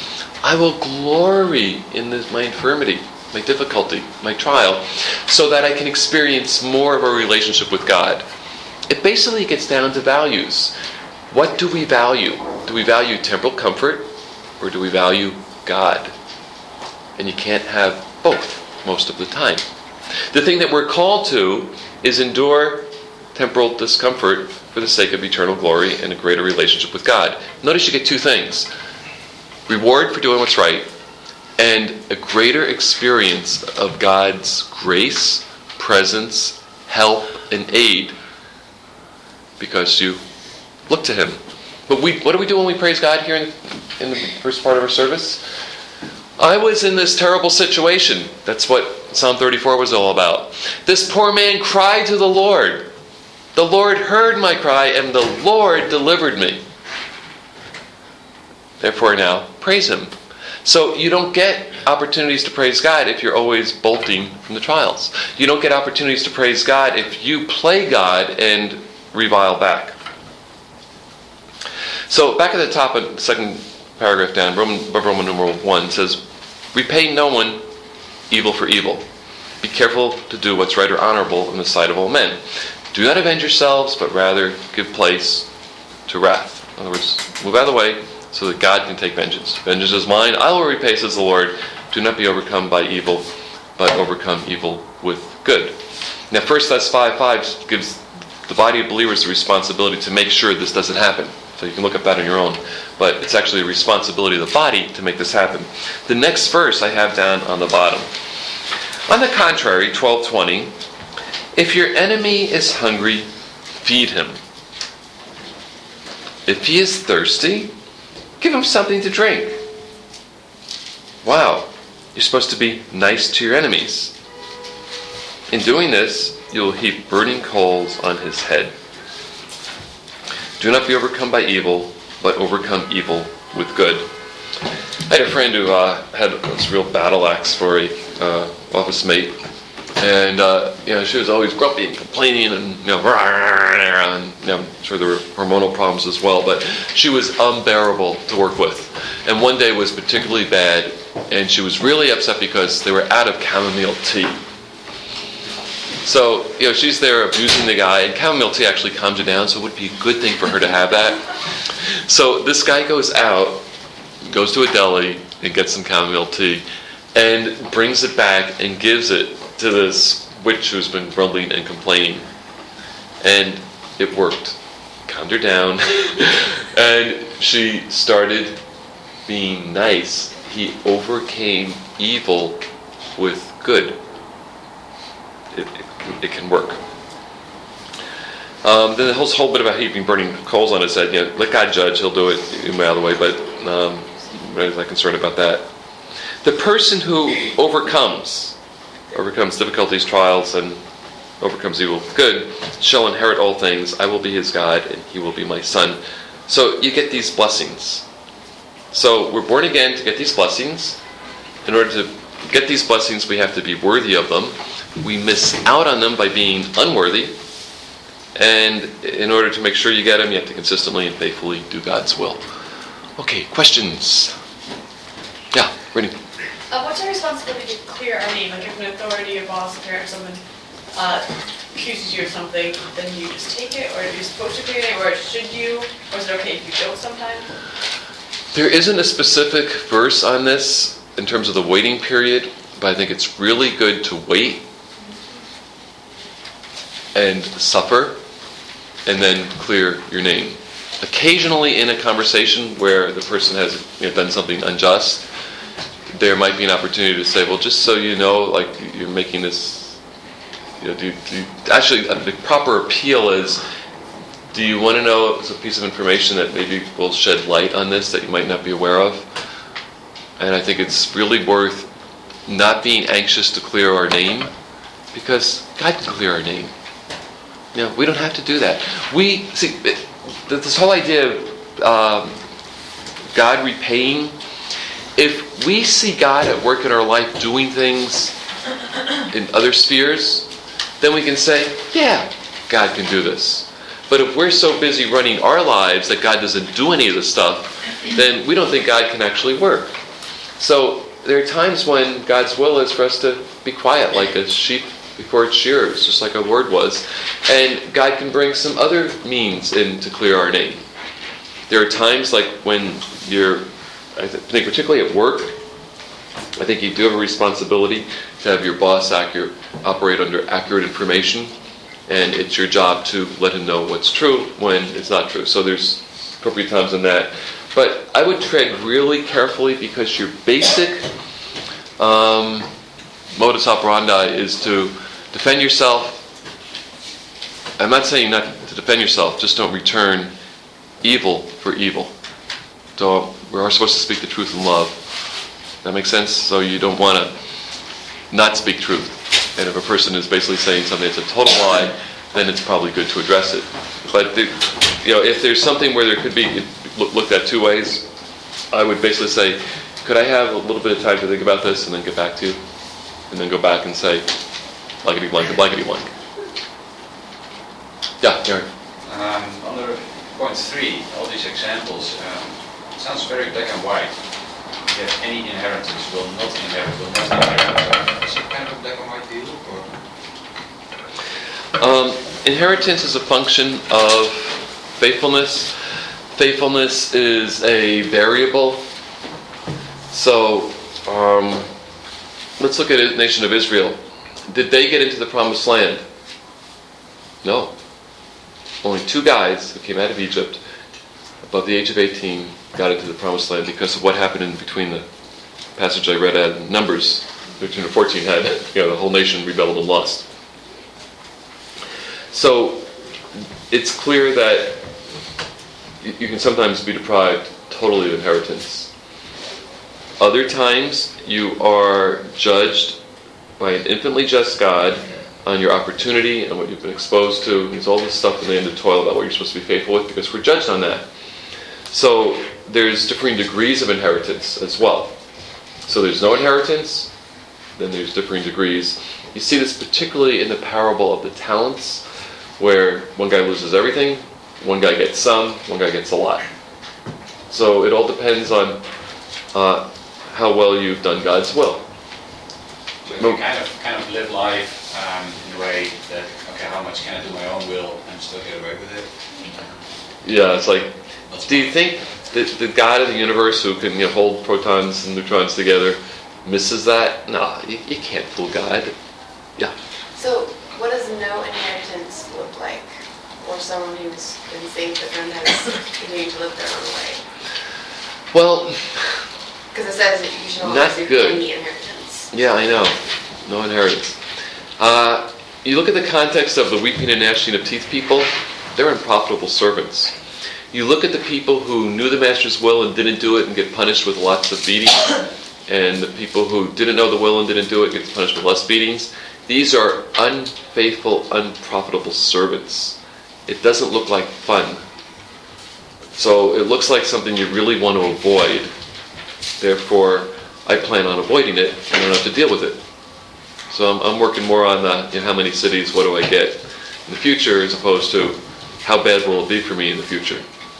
Speaker 1: I will glory in my infirmity, my difficulty, my trial, so that I can experience more of a relationship with God. It basically gets down to values. What do we value? Do we value temporal comfort, or do we value God? And you can't have both most of the time. The thing that we're called to is endure temporal discomfort for the sake of eternal glory and a greater relationship with God. Notice you get two things. Reward for doing what's right, and a greater experience of God's grace, presence, help, and aid, because you look to Him. But what do we do when we praise God here in the first part of our service? I was in this terrible situation. That's what Psalm 34 was all about. This poor man cried to the Lord. The Lord heard my cry, and the Lord delivered me. Therefore now, praise Him. So you don't get opportunities to praise God if you're always bolting from the trials. You don't get opportunities to praise God if you play God and revile back. So back at the top of the second paragraph down, Roman numeral 1 says, repay no one evil for evil. Be careful to do what's right or honorable in the sight of all men. Do not avenge yourselves, but rather give place to wrath. In other words, move out of the way so that God can take vengeance. Vengeance is mine, I will repay, says the Lord. Do not be overcome by evil, but overcome evil with good. Now 1 Thess 5:5 gives the body of believers the responsibility to make sure this doesn't happen. So you can look up that on your own. But it's actually a responsibility of the body to make this happen. The next verse I have down on the bottom. On the contrary, 12:20, if your enemy is hungry, feed him. If he is thirsty, give him something to drink. Wow, you're supposed to be nice to your enemies. In doing this, you'll heap burning coals on his head. Do not be overcome by evil, but overcome evil with good. I had a friend who had this real battle axe for a office mate, and she was always grumpy and complaining, and I'm sure there were hormonal problems as well, but she was unbearable to work with. And one day was particularly bad, and she was really upset because they were out of chamomile tea. So, she's there abusing the guy, and chamomile tea actually calms you down, so it would be a good thing for her to have that. So this guy goes out, goes to a deli, and gets some chamomile tea, and brings it back and gives it to this witch who's been grumbling and complaining. And it worked. Calmed her down, and she started being nice. He overcame evil with good. It can work. Then the whole bit about heaping burning coals on his head. Let God judge; He'll do it. Move out of the way. But I'm not concerned about that. The person who overcomes difficulties, trials, and overcomes evil with good shall inherit all things. I will be his God, and he will be my son. So you get these blessings. So we're born again to get these blessings. In order to get these blessings, we have to be worthy of them. We miss out on them by being unworthy. And in order to make sure you get them, you have to consistently and faithfully do God's will. Okay, questions? Yeah, Brittany.
Speaker 2: What's our responsibility to clear our name? Like if an authority, a boss, a parent, someone accuses you of something, then you just take it? Or are you supposed to clear your name? Or should you? Or is it okay if you don't sometimes?
Speaker 1: There isn't a specific verse on this in terms of the waiting period, but I think it's really good to wait and suffer and then clear your name. Occasionally in a conversation where the person has done something unjust, there might be an opportunity to say, well, just so you know, like you're making this, actually the proper appeal is, do you want to know a piece of information that maybe will shed light on this that you might not be aware of? And I think it's really worth not being anxious to clear our name, because God can clear our name. We don't have to do that. We see this whole idea of God repaying. If we see God at work in our life doing things in other spheres, then we can say, yeah, God can do this. But if we're so busy running our lives that God doesn't do any of this stuff, then we don't think God can actually work. So there are times when God's will is for us to be quiet, like a sheep before its shearers, just like our word was. And God can bring some other means in to clear our name. There are times like when you're, I think particularly at work, I think you do have a responsibility to have your boss operate under accurate information, and it's your job to let him know what's true when it's not true. So there's appropriate times in that. But I would tread really carefully, because your basic modus operandi is to defend yourself. I'm not saying not to defend yourself, just don't return evil for evil. We are supposed to speak the truth in love. That makes sense? So you don't want to not speak truth. And if a person is basically saying something that's a total lie, then it's probably good to address it. But if there's something where there could be looked at two ways, I would basically say, could I have a little bit of time to think about this and then get back to you? And then go back and say, blankety blank, blankety blank. Yeah, Aaron.
Speaker 3: Under point 3, all these examples, sounds very black and white. If you have any inheritance, will not inherit, will not inherit. Is it kind of a black and white deal? Or?
Speaker 1: Inheritance is a function of faithfulness. Faithfulness is a variable. So, let's look at the nation of Israel. Did they get into the promised land? No. Only 2 guys who came out of Egypt above the age of 18 got into the promised land because of what happened in between the passage I read at Numbers 13 or 14 had, the whole nation rebelled and lost. So it's clear that you can sometimes be deprived totally of inheritance. Other times you are judged by an infinitely just God on your opportunity and what you've been exposed to. There's all this stuff in the end of toil about what you're supposed to be faithful with, because we're judged on that. So there's differing degrees of inheritance as well. So there's no inheritance, then there's differing degrees. You see this particularly in the parable of the talents, where one guy loses everything, one guy gets some, one guy gets a lot. So it all depends on how well you've done God's will.
Speaker 3: So if you kind of live life in a way that, okay, how much can I do my own will and still get away with it?
Speaker 1: Yeah, it's like, do you think that the God of the universe, who can hold protons and neutrons together, misses that? No, you can't fool God. Yeah.
Speaker 4: So what does no inheritance look like for someone who's been saved but then has continued to live their own way?
Speaker 1: Well,
Speaker 4: because it says that you should
Speaker 1: not
Speaker 4: always
Speaker 1: good.
Speaker 4: any inheritance.
Speaker 1: Yeah, I know. No inheritance. You look at the context of the weeping and gnashing of teeth people, they're unprofitable servants. You look at the people who knew the master's will and didn't do it and get punished with lots of beatings, and the people who didn't know the will and didn't do it get punished with less beatings. These are unfaithful, unprofitable servants. It doesn't look like fun. So it looks like something you really want to avoid. Therefore, I plan on avoiding it, and I don't have to deal with it. So I'm working more on the, how many cities, what do I get in the future, as opposed to how bad will it be for me in the future.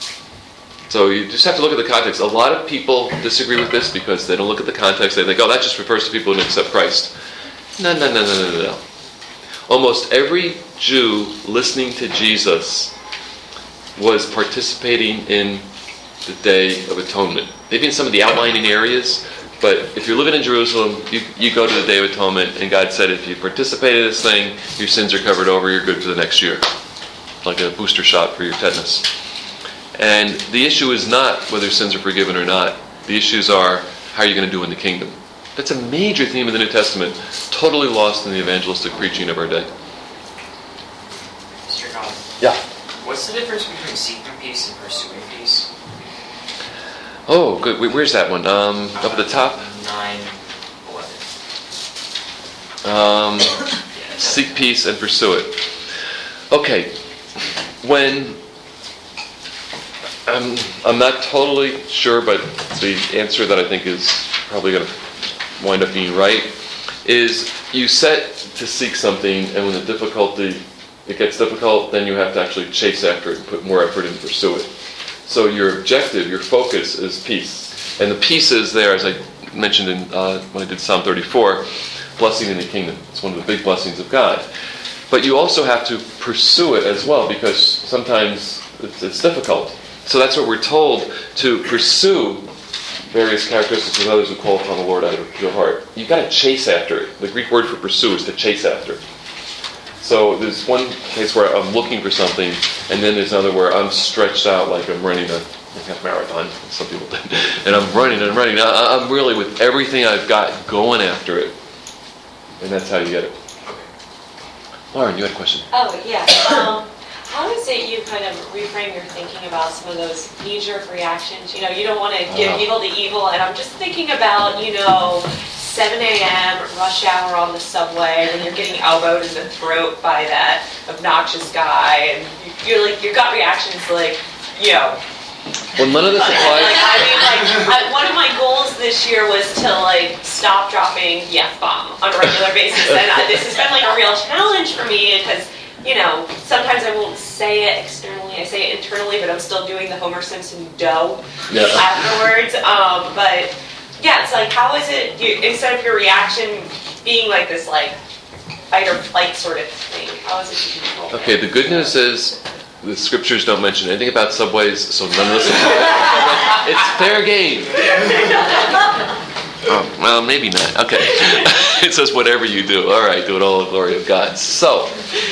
Speaker 1: So you just have to look at the context. A lot of people disagree with this because they don't look at the context. They think, that just refers to people who don't accept Christ. No. Almost every Jew listening to Jesus was participating in the Day of Atonement. Maybe in some of the outlying areas, but if you're living in Jerusalem, you go to the Day of Atonement, and God said if you participate in this thing, your sins are covered over, you're good for the next year. Like a booster shot for your tetanus. And the issue is not whether sins are forgiven or not. The issues are, how are you going to do in the kingdom? That's a major theme of the New Testament, totally lost in the evangelistic preaching of our day.
Speaker 5: Mr. Cobb.
Speaker 1: Yeah.
Speaker 5: What's the difference between seeking peace and pursuing peace?
Speaker 1: Oh, good. Where's that one? Up at the top?
Speaker 5: 9:11.
Speaker 1: Seek peace and pursue it. Okay. When I'm not totally sure, but the answer that I think is probably going to wind up being right is you set to seek something, and when it gets difficult, then you have to actually chase after it and put more effort in to pursue it. So your objective, your focus is peace. And the peace is there, as I mentioned in when I did Psalm 34, blessing in the kingdom. It's one of the big blessings of God. But you also have to pursue it as well, because sometimes it's difficult. So that's what we're told, to pursue various characteristics of others who call upon the Lord out of your heart. You've got to chase after it. The Greek word for pursue is to chase after. So there's one case where I'm looking for something, and then there's another where I'm stretched out like I'm running a half marathon. Some people do. And I'm running and running. I'm really with everything I've got going after it. And that's how you get it. Lauren, you had a question.
Speaker 6: Oh, yeah. How is it you kind of reframe your thinking about some of those knee-jerk reactions? You know, you don't want to give evil to evil, and I'm just thinking about, 7 a.m. rush hour on the subway when you're getting elbowed in the throat by that obnoxious guy, and your gut reaction is like,
Speaker 1: Well, none of this applies.
Speaker 6: One of my goals this year was to stop dropping the F-bomb on a regular basis, and this has been a real challenge for me because, sometimes I won't say it externally, I say it internally, but I'm still doing the Homer Simpson dough afterwards. But yeah, it's how is it, instead of your reaction being this fight or flight sort of thing, how is it you control it?
Speaker 1: Okay, the good news is the scriptures don't mention anything about subways, so none of this it's fair game. Oh, well, maybe not. Okay. It says whatever you do. All right, do it all in the glory of God. So,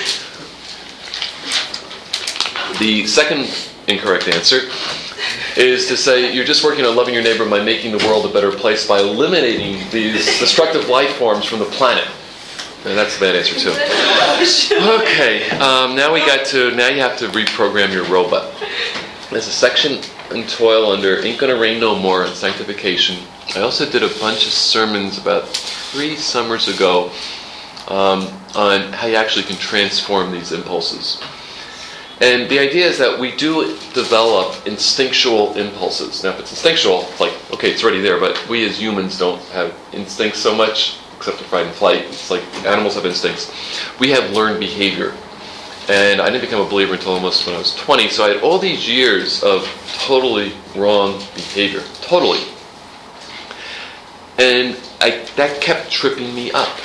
Speaker 1: the second incorrect answer is to say you're just working on loving your neighbor by making the world a better place by eliminating these destructive life forms from the planet. And that's a bad answer too. Okay, now you have to reprogram your robot. There's a section in Toil under Ain't Gonna Rain No More on sanctification. I also did a bunch of sermons about 3 summers ago on how you actually can transform these impulses. And the idea is that we do develop instinctual impulses. Now, if it's instinctual, okay, it's already there, but we as humans don't have instincts so much, except for fight and flight. It's like animals have instincts. We have learned behavior. And I didn't become a believer until almost when I was 20, so I had all these years of totally wrong behavior. Totally. And that kept tripping me up.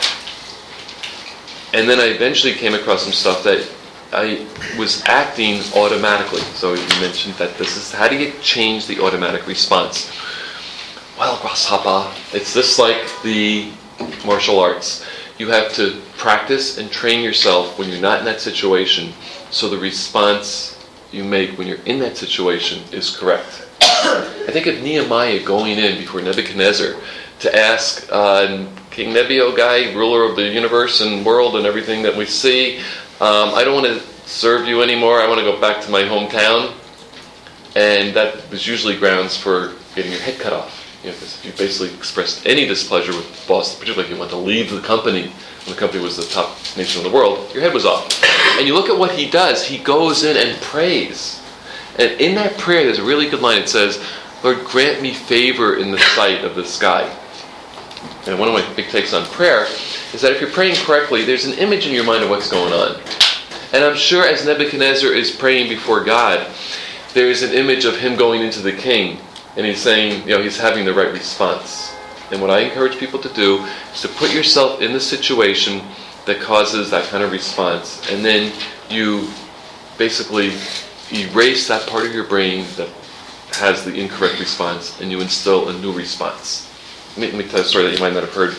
Speaker 1: And then I eventually came across some stuff that I was acting automatically. So you mentioned that this is, how do you change the automatic response? Well, grasshopper, it's just like the martial arts. You have to practice and train yourself when you're not in that situation, so the response you make when you're in that situation is correct. I think of Nehemiah going in before Nebuchadnezzar to ask King Nebuchadnezzar, guy, ruler of the universe and world and everything that we see, I don't want to serve you anymore. I want to go back to my hometown. And that was usually grounds for getting your head cut off. If you basically expressed any displeasure with the boss, particularly if you want to leave the company, when the company was the top nation in the world, your head was off. And you look at what he does. He goes in and prays. And in that prayer, there's a really good line. It says, Lord, grant me favor in the sight of this guy. And one of my big takes on prayer is that if you're praying correctly, there's an image in your mind of what's going on. And I'm sure as Nebuchadnezzar is praying before God, there's an image of him going into the king. And he's saying, he's having the right response. And what I encourage people to do is to put yourself in the situation that causes that kind of response. And then you basically erase that part of your brain that has the incorrect response, and you instill a new response. Let me tell you a story that you might not have heard.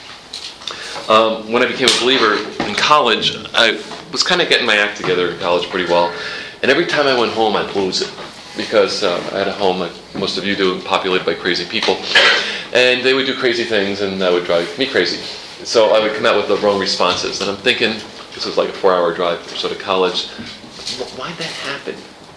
Speaker 1: When I became a believer in college, I was kind of getting my act together in college pretty well. And every time I went home, I'd lose it. Because I had a home, like most of you do, populated by crazy people. And they would do crazy things, and that would drive me crazy. So I would come out with the wrong responses. And I'm thinking, this was like a 4-hour drive or so to college, why'd that happen?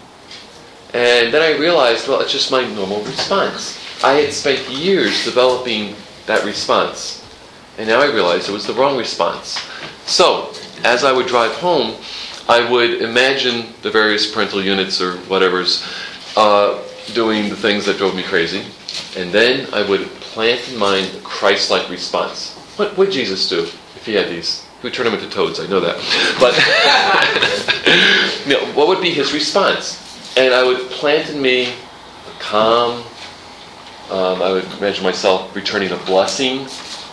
Speaker 1: And then I realized, well, it's just my normal response. I had spent years developing that response. And now I realized it was the wrong response. So, as I would drive home, I would imagine the various parental units or whatever's doing the things that drove me crazy. And then I would plant in mind a Christ-like response. What would Jesus do if he had these? He would turn them into toads, I know that. But what would be his response? And I would plant in me a calm, I would imagine myself returning a blessing.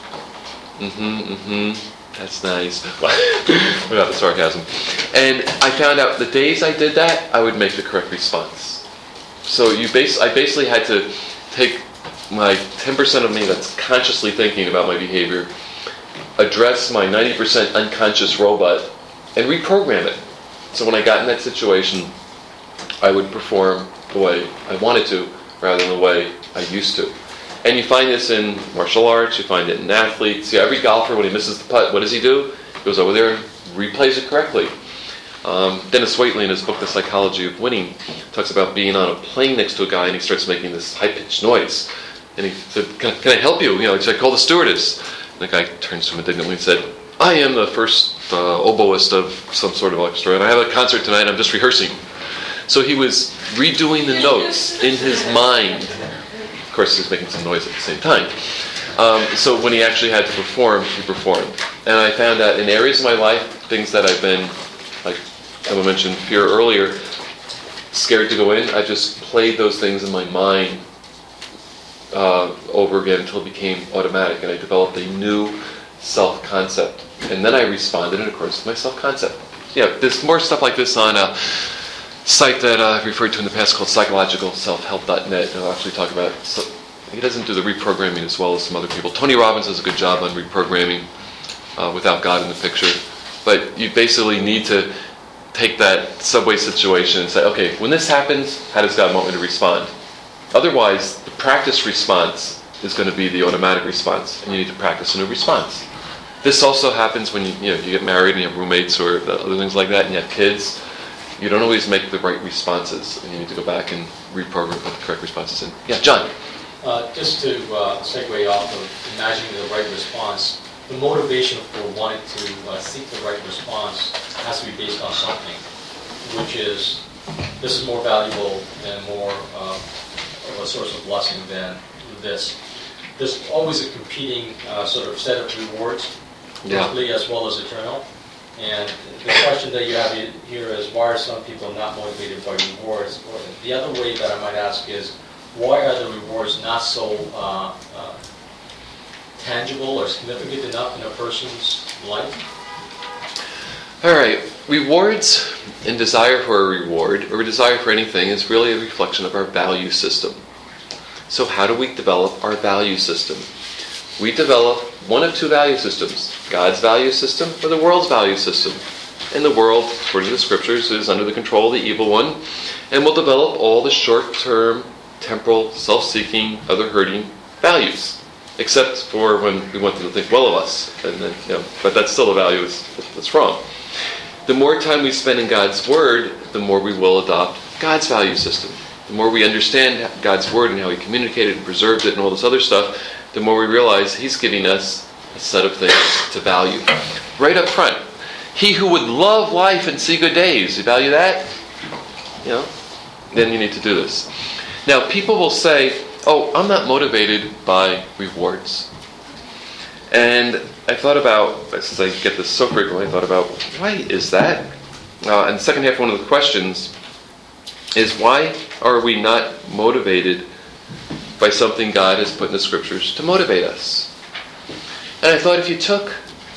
Speaker 1: That's nice. Without the sarcasm. And I found out the days I did that, I would make the correct response. So I basically had to take my 10% of me that's consciously thinking about my behavior, address my 90% unconscious robot, and reprogram it. So when I got in that situation, I would perform the way I wanted to, rather than the way I used to. And you find this in martial arts, you find it in athletes. See, every golfer, when he misses the putt, what does he do? He goes over there and replays it correctly. Dennis Waitley, in his book, The Psychology of Winning, talks about being on a plane next to a guy and he starts making this high-pitched noise. And he said, can I help you? He said, call the stewardess. And the guy turns to him indignantly and said, I am the first oboist of some sort of orchestra, and I have a concert tonight, I'm just rehearsing. So he was redoing the notes in his mind. Of course, he was making some noise at the same time. So when he actually had to perform, he performed. And I found that in areas of my life, things that I've been, like Emma mentioned fear earlier, scared to go in, I just played those things in my mind over again until it became automatic, and I developed a new self-concept. And then I responded in accordance with my self-concept. Yeah, there's more stuff like this on a site that I've referred to in the past called psychologicalselfhelp.net. I'll actually talk about it. So he doesn't do the reprogramming as well as some other people. Tony Robbins does a good job on reprogramming without God in the picture. But you basically need to take that subway situation and say, okay, when this happens, how does God want me to respond? Otherwise, the practice response is going to be the automatic response, and you need to practice a new response. This also happens when you get married and you have roommates or other things like that, and you have kids. You don't always make the right responses, and you need to go back and reprogram, put the correct responses in. Yeah, John.
Speaker 7: Just to segue off of imagining the right response, the motivation for wanting to seek the right response has to be based on something, which is this is more valuable and more of a source of blessing than this. There's always a competing sort of set of rewards, earthly as well as eternal. And the question that you have here is, why are some people not motivated by rewards? Or the other way that I might ask is, why are the rewards not so tangible or significant enough in a person's life?
Speaker 1: All right. Rewards and desire for a reward, or a desire for anything, is really a reflection of our value system. So how do we develop our value system? We develop one of two value systems, God's value system or the world's value system. And the world, according to the scriptures, is under the control of the evil one, and will develop all the short-term, temporal, self-seeking, other-hurting values, except for when we want them to think well of us. And then, but that's still a value that's wrong. The more time we spend in God's Word, the more we will adopt God's value system. The more we understand God's Word and how He communicated and preserved it and all this other stuff, the more we realize He's giving us a set of things to value. Right up front. He who would love life and see good days, you value that? Then you need to do this. Now, people will say, oh, I'm not motivated by rewards. And I thought about, since I get this so frequently, I thought about, why is that? And the second half, one of the questions is, why are we not motivated by something God has put in the scriptures to motivate us? And I thought, if you took,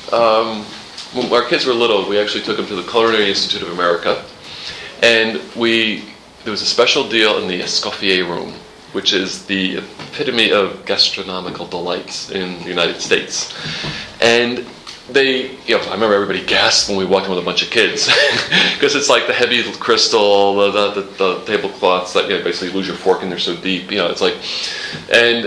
Speaker 1: when our kids were little, we actually took them to the Culinary Institute of America, and there was a special deal in the Escoffier room, which is the epitome of gastronomical delights in the United States. And they, I remember everybody gasped when we walked in with a bunch of kids, because it's like the heavy crystal, the tablecloths that basically lose your fork and they're so deep. It's like, and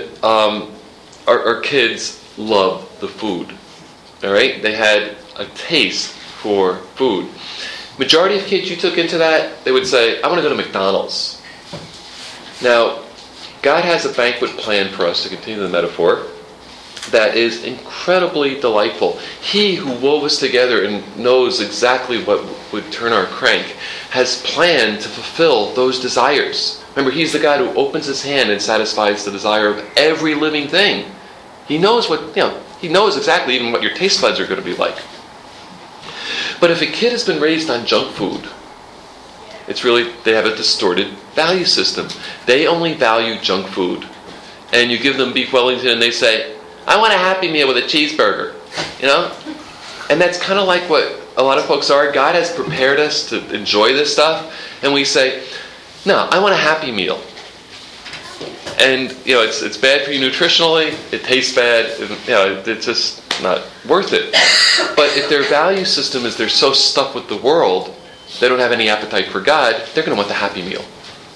Speaker 1: our kids love the food. All right, they had a taste for food. Majority of kids you took into that, they would say, I want to go to McDonald's. Now, God has a banquet plan for us, to continue the metaphor, that is incredibly delightful. He who wove us together and knows exactly what would turn our crank has planned to fulfill those desires. Remember, He's the God who opens His hand and satisfies the desire of every living thing. He knows He knows exactly even what your taste buds are going to be like. But if a kid has been raised on junk food, they have a distorted value system. They only value junk food. and you give them beef Wellington and they say, I want a Happy Meal with a cheeseburger, you know? And that's kind of like what a lot of folks are. God has prepared us to enjoy this stuff, and we say, no, I want a Happy Meal. And, you know, it's bad for you nutritionally, it tastes bad, you know, it's just not worth it. But if their value system is they're so stuck with the world, they don't have any appetite for God, they're going to want the Happy Meal.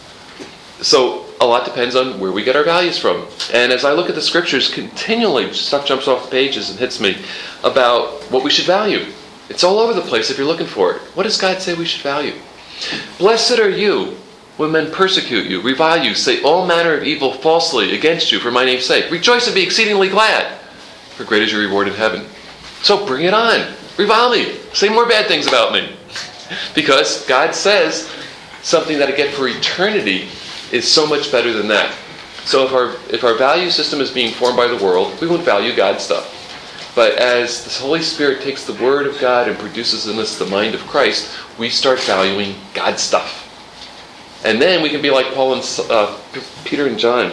Speaker 1: So a lot depends on where we get our values from. And as I look at the scriptures, continually stuff jumps off the pages and hits me about what we should value. It's all over the place if you're looking for it. What does God say we should value? Blessed are you when men persecute you, revile you, say all manner of evil falsely against you for my name's sake. Rejoice and be exceedingly glad, for great is your reward in heaven. So bring it on. Revile me. Say more bad things about me. Because God says something that I get for eternity is so much better than that. So if our value system is being formed by the world, we won't value God's stuff. But as the Holy Spirit takes the Word of God and produces in us the mind of Christ, we start valuing God's stuff. And then we can be like Paul and Peter and John,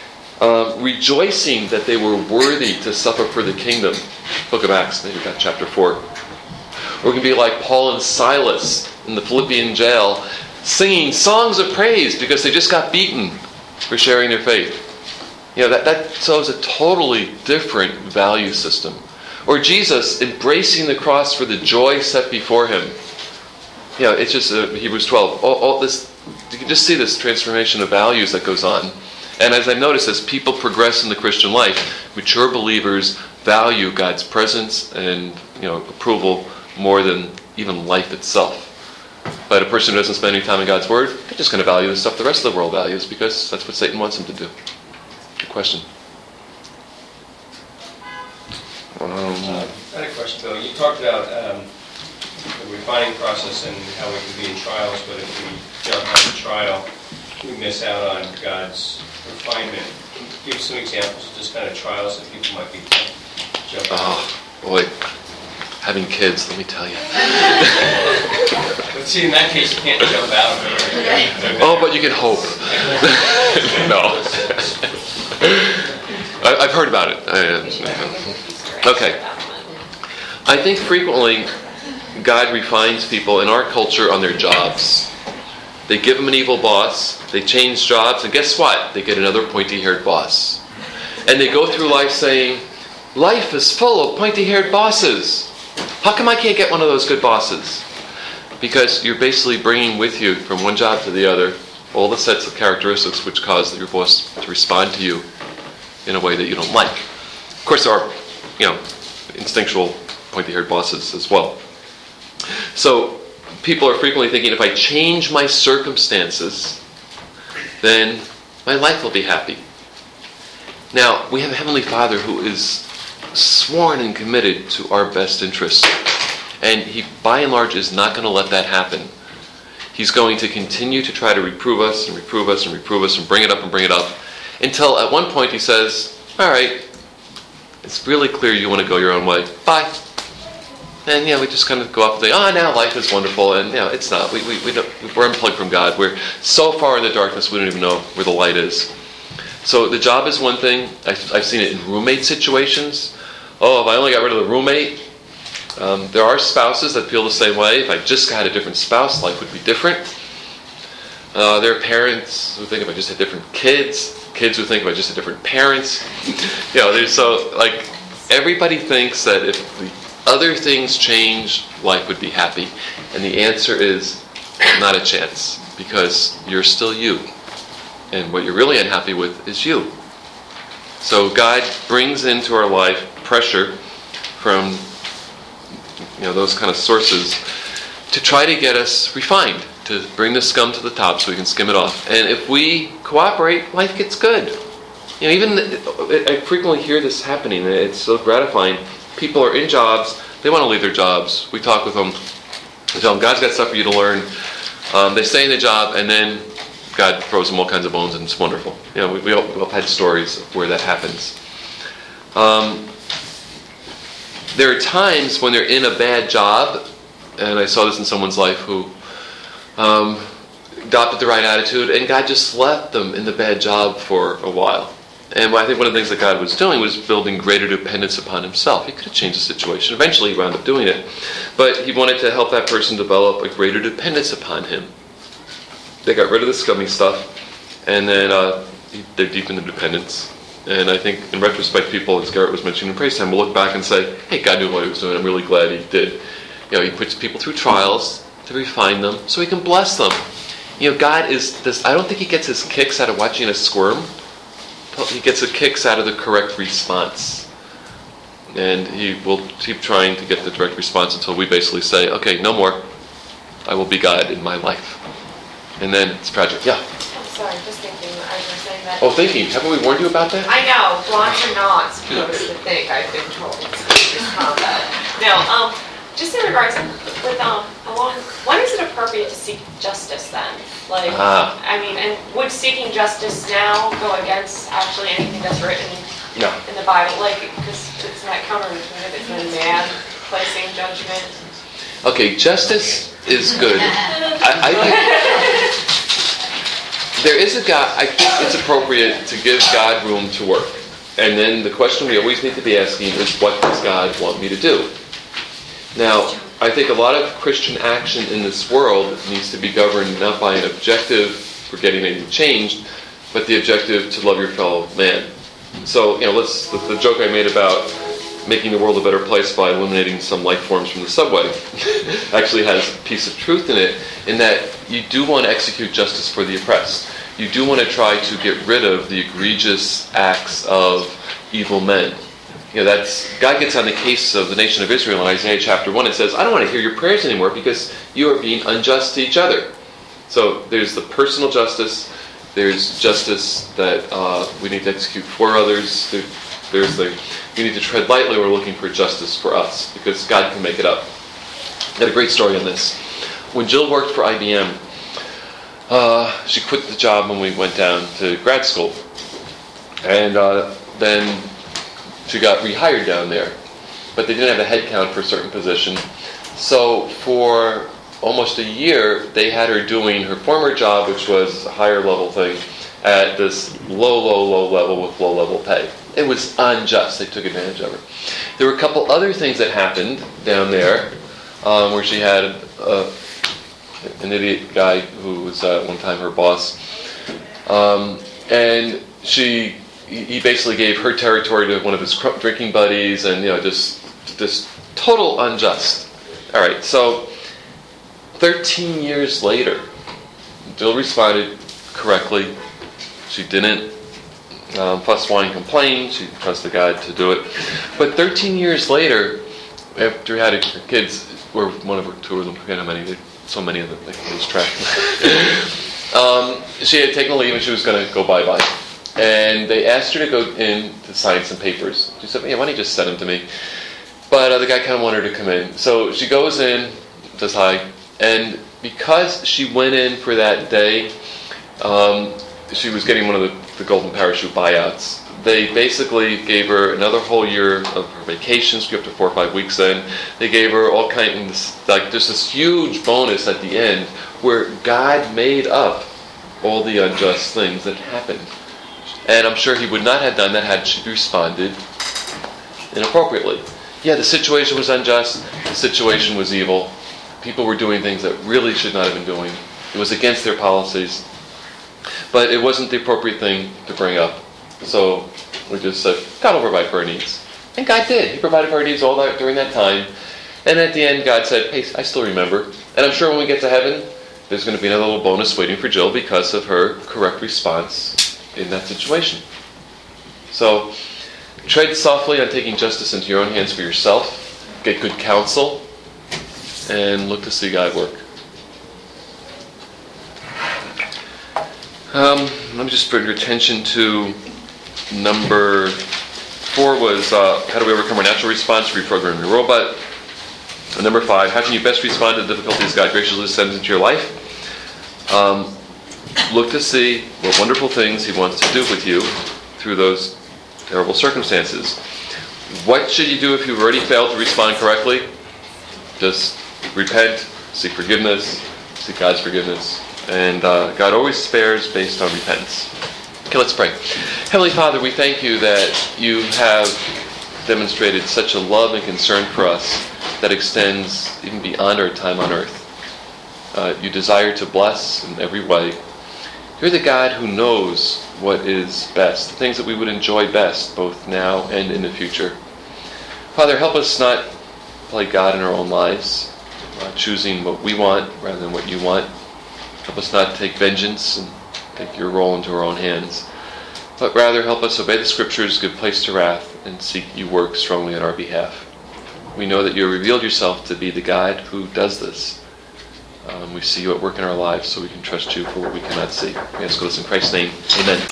Speaker 1: rejoicing that they were worthy to suffer for the kingdom. Book of Acts, maybe got chapter 4. Or we can be like Paul and Silas in the Philippian jail, singing songs of praise because they just got beaten for sharing their faith. You know, that shows a totally different value system. Or Jesus embracing the cross for the joy set before him. You know, it's just Hebrews 12. All this, you can just see this transformation of values that goes on. And as I notice, as people progress in the Christian life, mature believers value God's presence and, you know, approval more than even life itself. But a person who doesn't spend any time in God's Word, they're just going to value the stuff the rest of the world values because that's what Satan wants them to do. Good question.
Speaker 8: I had a question, Bill. You talked about the refining process and how we can be in trials, but if we jump on the trial, we miss out on God's refinement. Can you give some examples of just kind of trials that people might be jumping on?
Speaker 1: Oh, boy. Having kids, let me tell you.
Speaker 8: But see, in that case, you can't jump out of it. Right?
Speaker 1: Oh, but you can hope. No. I've heard about it. Okay. I think frequently God refines people in our culture on their jobs. They give them an evil boss, they change jobs, and guess what? They get another pointy-haired boss. And they go through life saying, life is full of pointy-haired bosses. How come I can't get one of those good bosses? Because you're basically bringing with you from one job to the other all the sets of characteristics which cause your boss to respond to you in a way that you don't like. Of course, there are, you know, instinctual pointy-haired bosses as well. So people are frequently thinking, if I change my circumstances, then my life will be happy. Now, we have a Heavenly Father who is sworn and committed to our best interests. And He, by and large, is not going to let that happen. He's going to continue to try to reprove us and reprove us and reprove us and bring it up until at one point He says, all right, it's really clear you want to go your own way. Bye. And we just kind of go off and say, now life is wonderful. And it's not. We're unplugged from God. We're so far in the darkness we don't even know where the light is. So the job is one thing. I've seen it in roommate situations. Oh, if I only got rid of the roommate. There are spouses that feel the same way. If I just had a different spouse, life would be different. There are parents who think if I just had different kids who think if I just had different parents. Everybody thinks that if the other things change, life would be happy. And the answer is not a chance, because you're still you. And what you're really unhappy with is you. So God brings into our life pressure from those kind of sources to try to get us refined, to bring the scum to the top so we can skim it off. And if we cooperate, life gets good. I frequently hear this happening, and it's so gratifying. People are in jobs, they want to leave their jobs. We talk with them, we tell them, God's got stuff for you to learn. They stay in the job, and then God throws them all kinds of bones, and it's wonderful. We all had stories of where that happens. There are times when they're in a bad job, and I saw this in someone's life who adopted the right attitude, and God just left them in the bad job for a while. And I think one of the things that God was doing was building greater dependence upon himself. He could have changed the situation. Eventually he wound up doing it. But he wanted to help that person develop a greater dependence upon him. They got rid of the scummy stuff, and then they're deep into dependence. And I think in retrospect, people, as Garrett was mentioning in praise time, will look back and say, hey, God knew what he was doing. I'm really glad he did. He puts people through trials to refine them so he can bless them. God is this. I don't think he gets his kicks out of watching us squirm. He gets his kicks out of the correct response. And he will keep trying to get the direct response until we basically say, okay, no more. I will be God in my life. And then it's tragic. Yeah?
Speaker 4: I'm sorry, just thinking, as you're saying that.
Speaker 1: Oh, thinking. Haven't we warned you about that?
Speaker 6: I know, blondes are not supposed to think, I've been told. No, just in regards with when is it appropriate to seek justice then? And would seeking justice now go against actually anything that's written in the Bible? Because it's not counterintuitive, it's a man placing judgment.
Speaker 1: Okay, justice is good. I think there is a God. I think it's appropriate to give God room to work. And then the question we always need to be asking is, what does God want me to do? Now, I think a lot of Christian action in this world needs to be governed not by an objective for getting anything changed, but the objective to love your fellow man. So, the joke I made about making the world a better place by eliminating some life forms from the subway actually has a piece of truth in it, in that you do want to execute justice for the oppressed. You do want to try to get rid of the egregious acts of evil men. God gets on the case of the nation of Israel in Isaiah chapter 1 and says, I don't want to hear your prayers anymore because you are being unjust to each other. So there's the personal justice, there's justice that we need to execute for others, there's we need to tread lightly, we're looking for justice for us because God can make it up. I had a great story on this. When Jill worked for IBM, she quit the job when we went down to grad school. And then she got rehired down there. But they didn't have a head count for a certain position. So for almost a year, they had her doing her former job, which was a higher level thing, at this low level with low level pay. It was unjust. They took advantage of her. There were a couple other things that happened down there where she had an idiot guy who was at one time her boss. And he basically gave her territory to one of his drinking buddies, and just total unjust. All right, so 13 years later, Jill responded correctly. She didn't fuss, whine, complain. She trusted God to do it. But 13 years later, after had her kids, or one of her, two of them, I forget how many, so many of them, I can lose track. She had taken a leave and she was going to go bye-bye. And they asked her to go in to sign some papers. She said, why don't you just send them to me? But the guy kind of wanted her to come in. So she goes in, says hi, and because she went in for that day, she was getting one of the golden parachute buyouts. They basically gave her another whole year of her vacations, up to 4 or 5 weeks in. They gave her all kinds, just this huge bonus at the end where God made up all the unjust things that happened. And I'm sure he would not have done that had she responded inappropriately. Yeah, the situation was unjust. The situation was evil. People were doing things that really should not have been doing. It was against their policies. But it wasn't the appropriate thing to bring up. So we just said, God will provide for our needs. And God did. He provided for our needs all that during that time. And at the end, God said, hey, I still remember. And I'm sure when we get to heaven, there's going to be another little bonus waiting for Jill because of her correct response in that situation. So tread softly on taking justice into your own hands for yourself. Get good counsel. And look to see God work. Let me just bring your attention to number 4 was how do we overcome our natural response to reprogramming your robot. And number 5, how can you best respond to the difficulties God graciously sends into your life? Look to see what wonderful things He wants to do with you through those terrible circumstances. What should you do if you've already failed to respond correctly? Just repent, seek forgiveness, seek God's forgiveness. And God always spares based on repentance. Okay, let's pray. Heavenly Father, we thank you that you have demonstrated such a love and concern for us that extends even beyond our time on earth. You desire to bless in every way. You're the God who knows what is best, the things that we would enjoy best, both now and in the future. Father, help us not play God in our own lives, choosing what we want rather than what you want. Help us not take vengeance and take your role into our own hands, but rather help us obey the Scriptures, give place to wrath, and seek you work strongly on our behalf. We know that you have revealed yourself to be the God who does this. We see you at work in our lives, so we can trust you for what we cannot see. We ask this in Christ's name. Amen.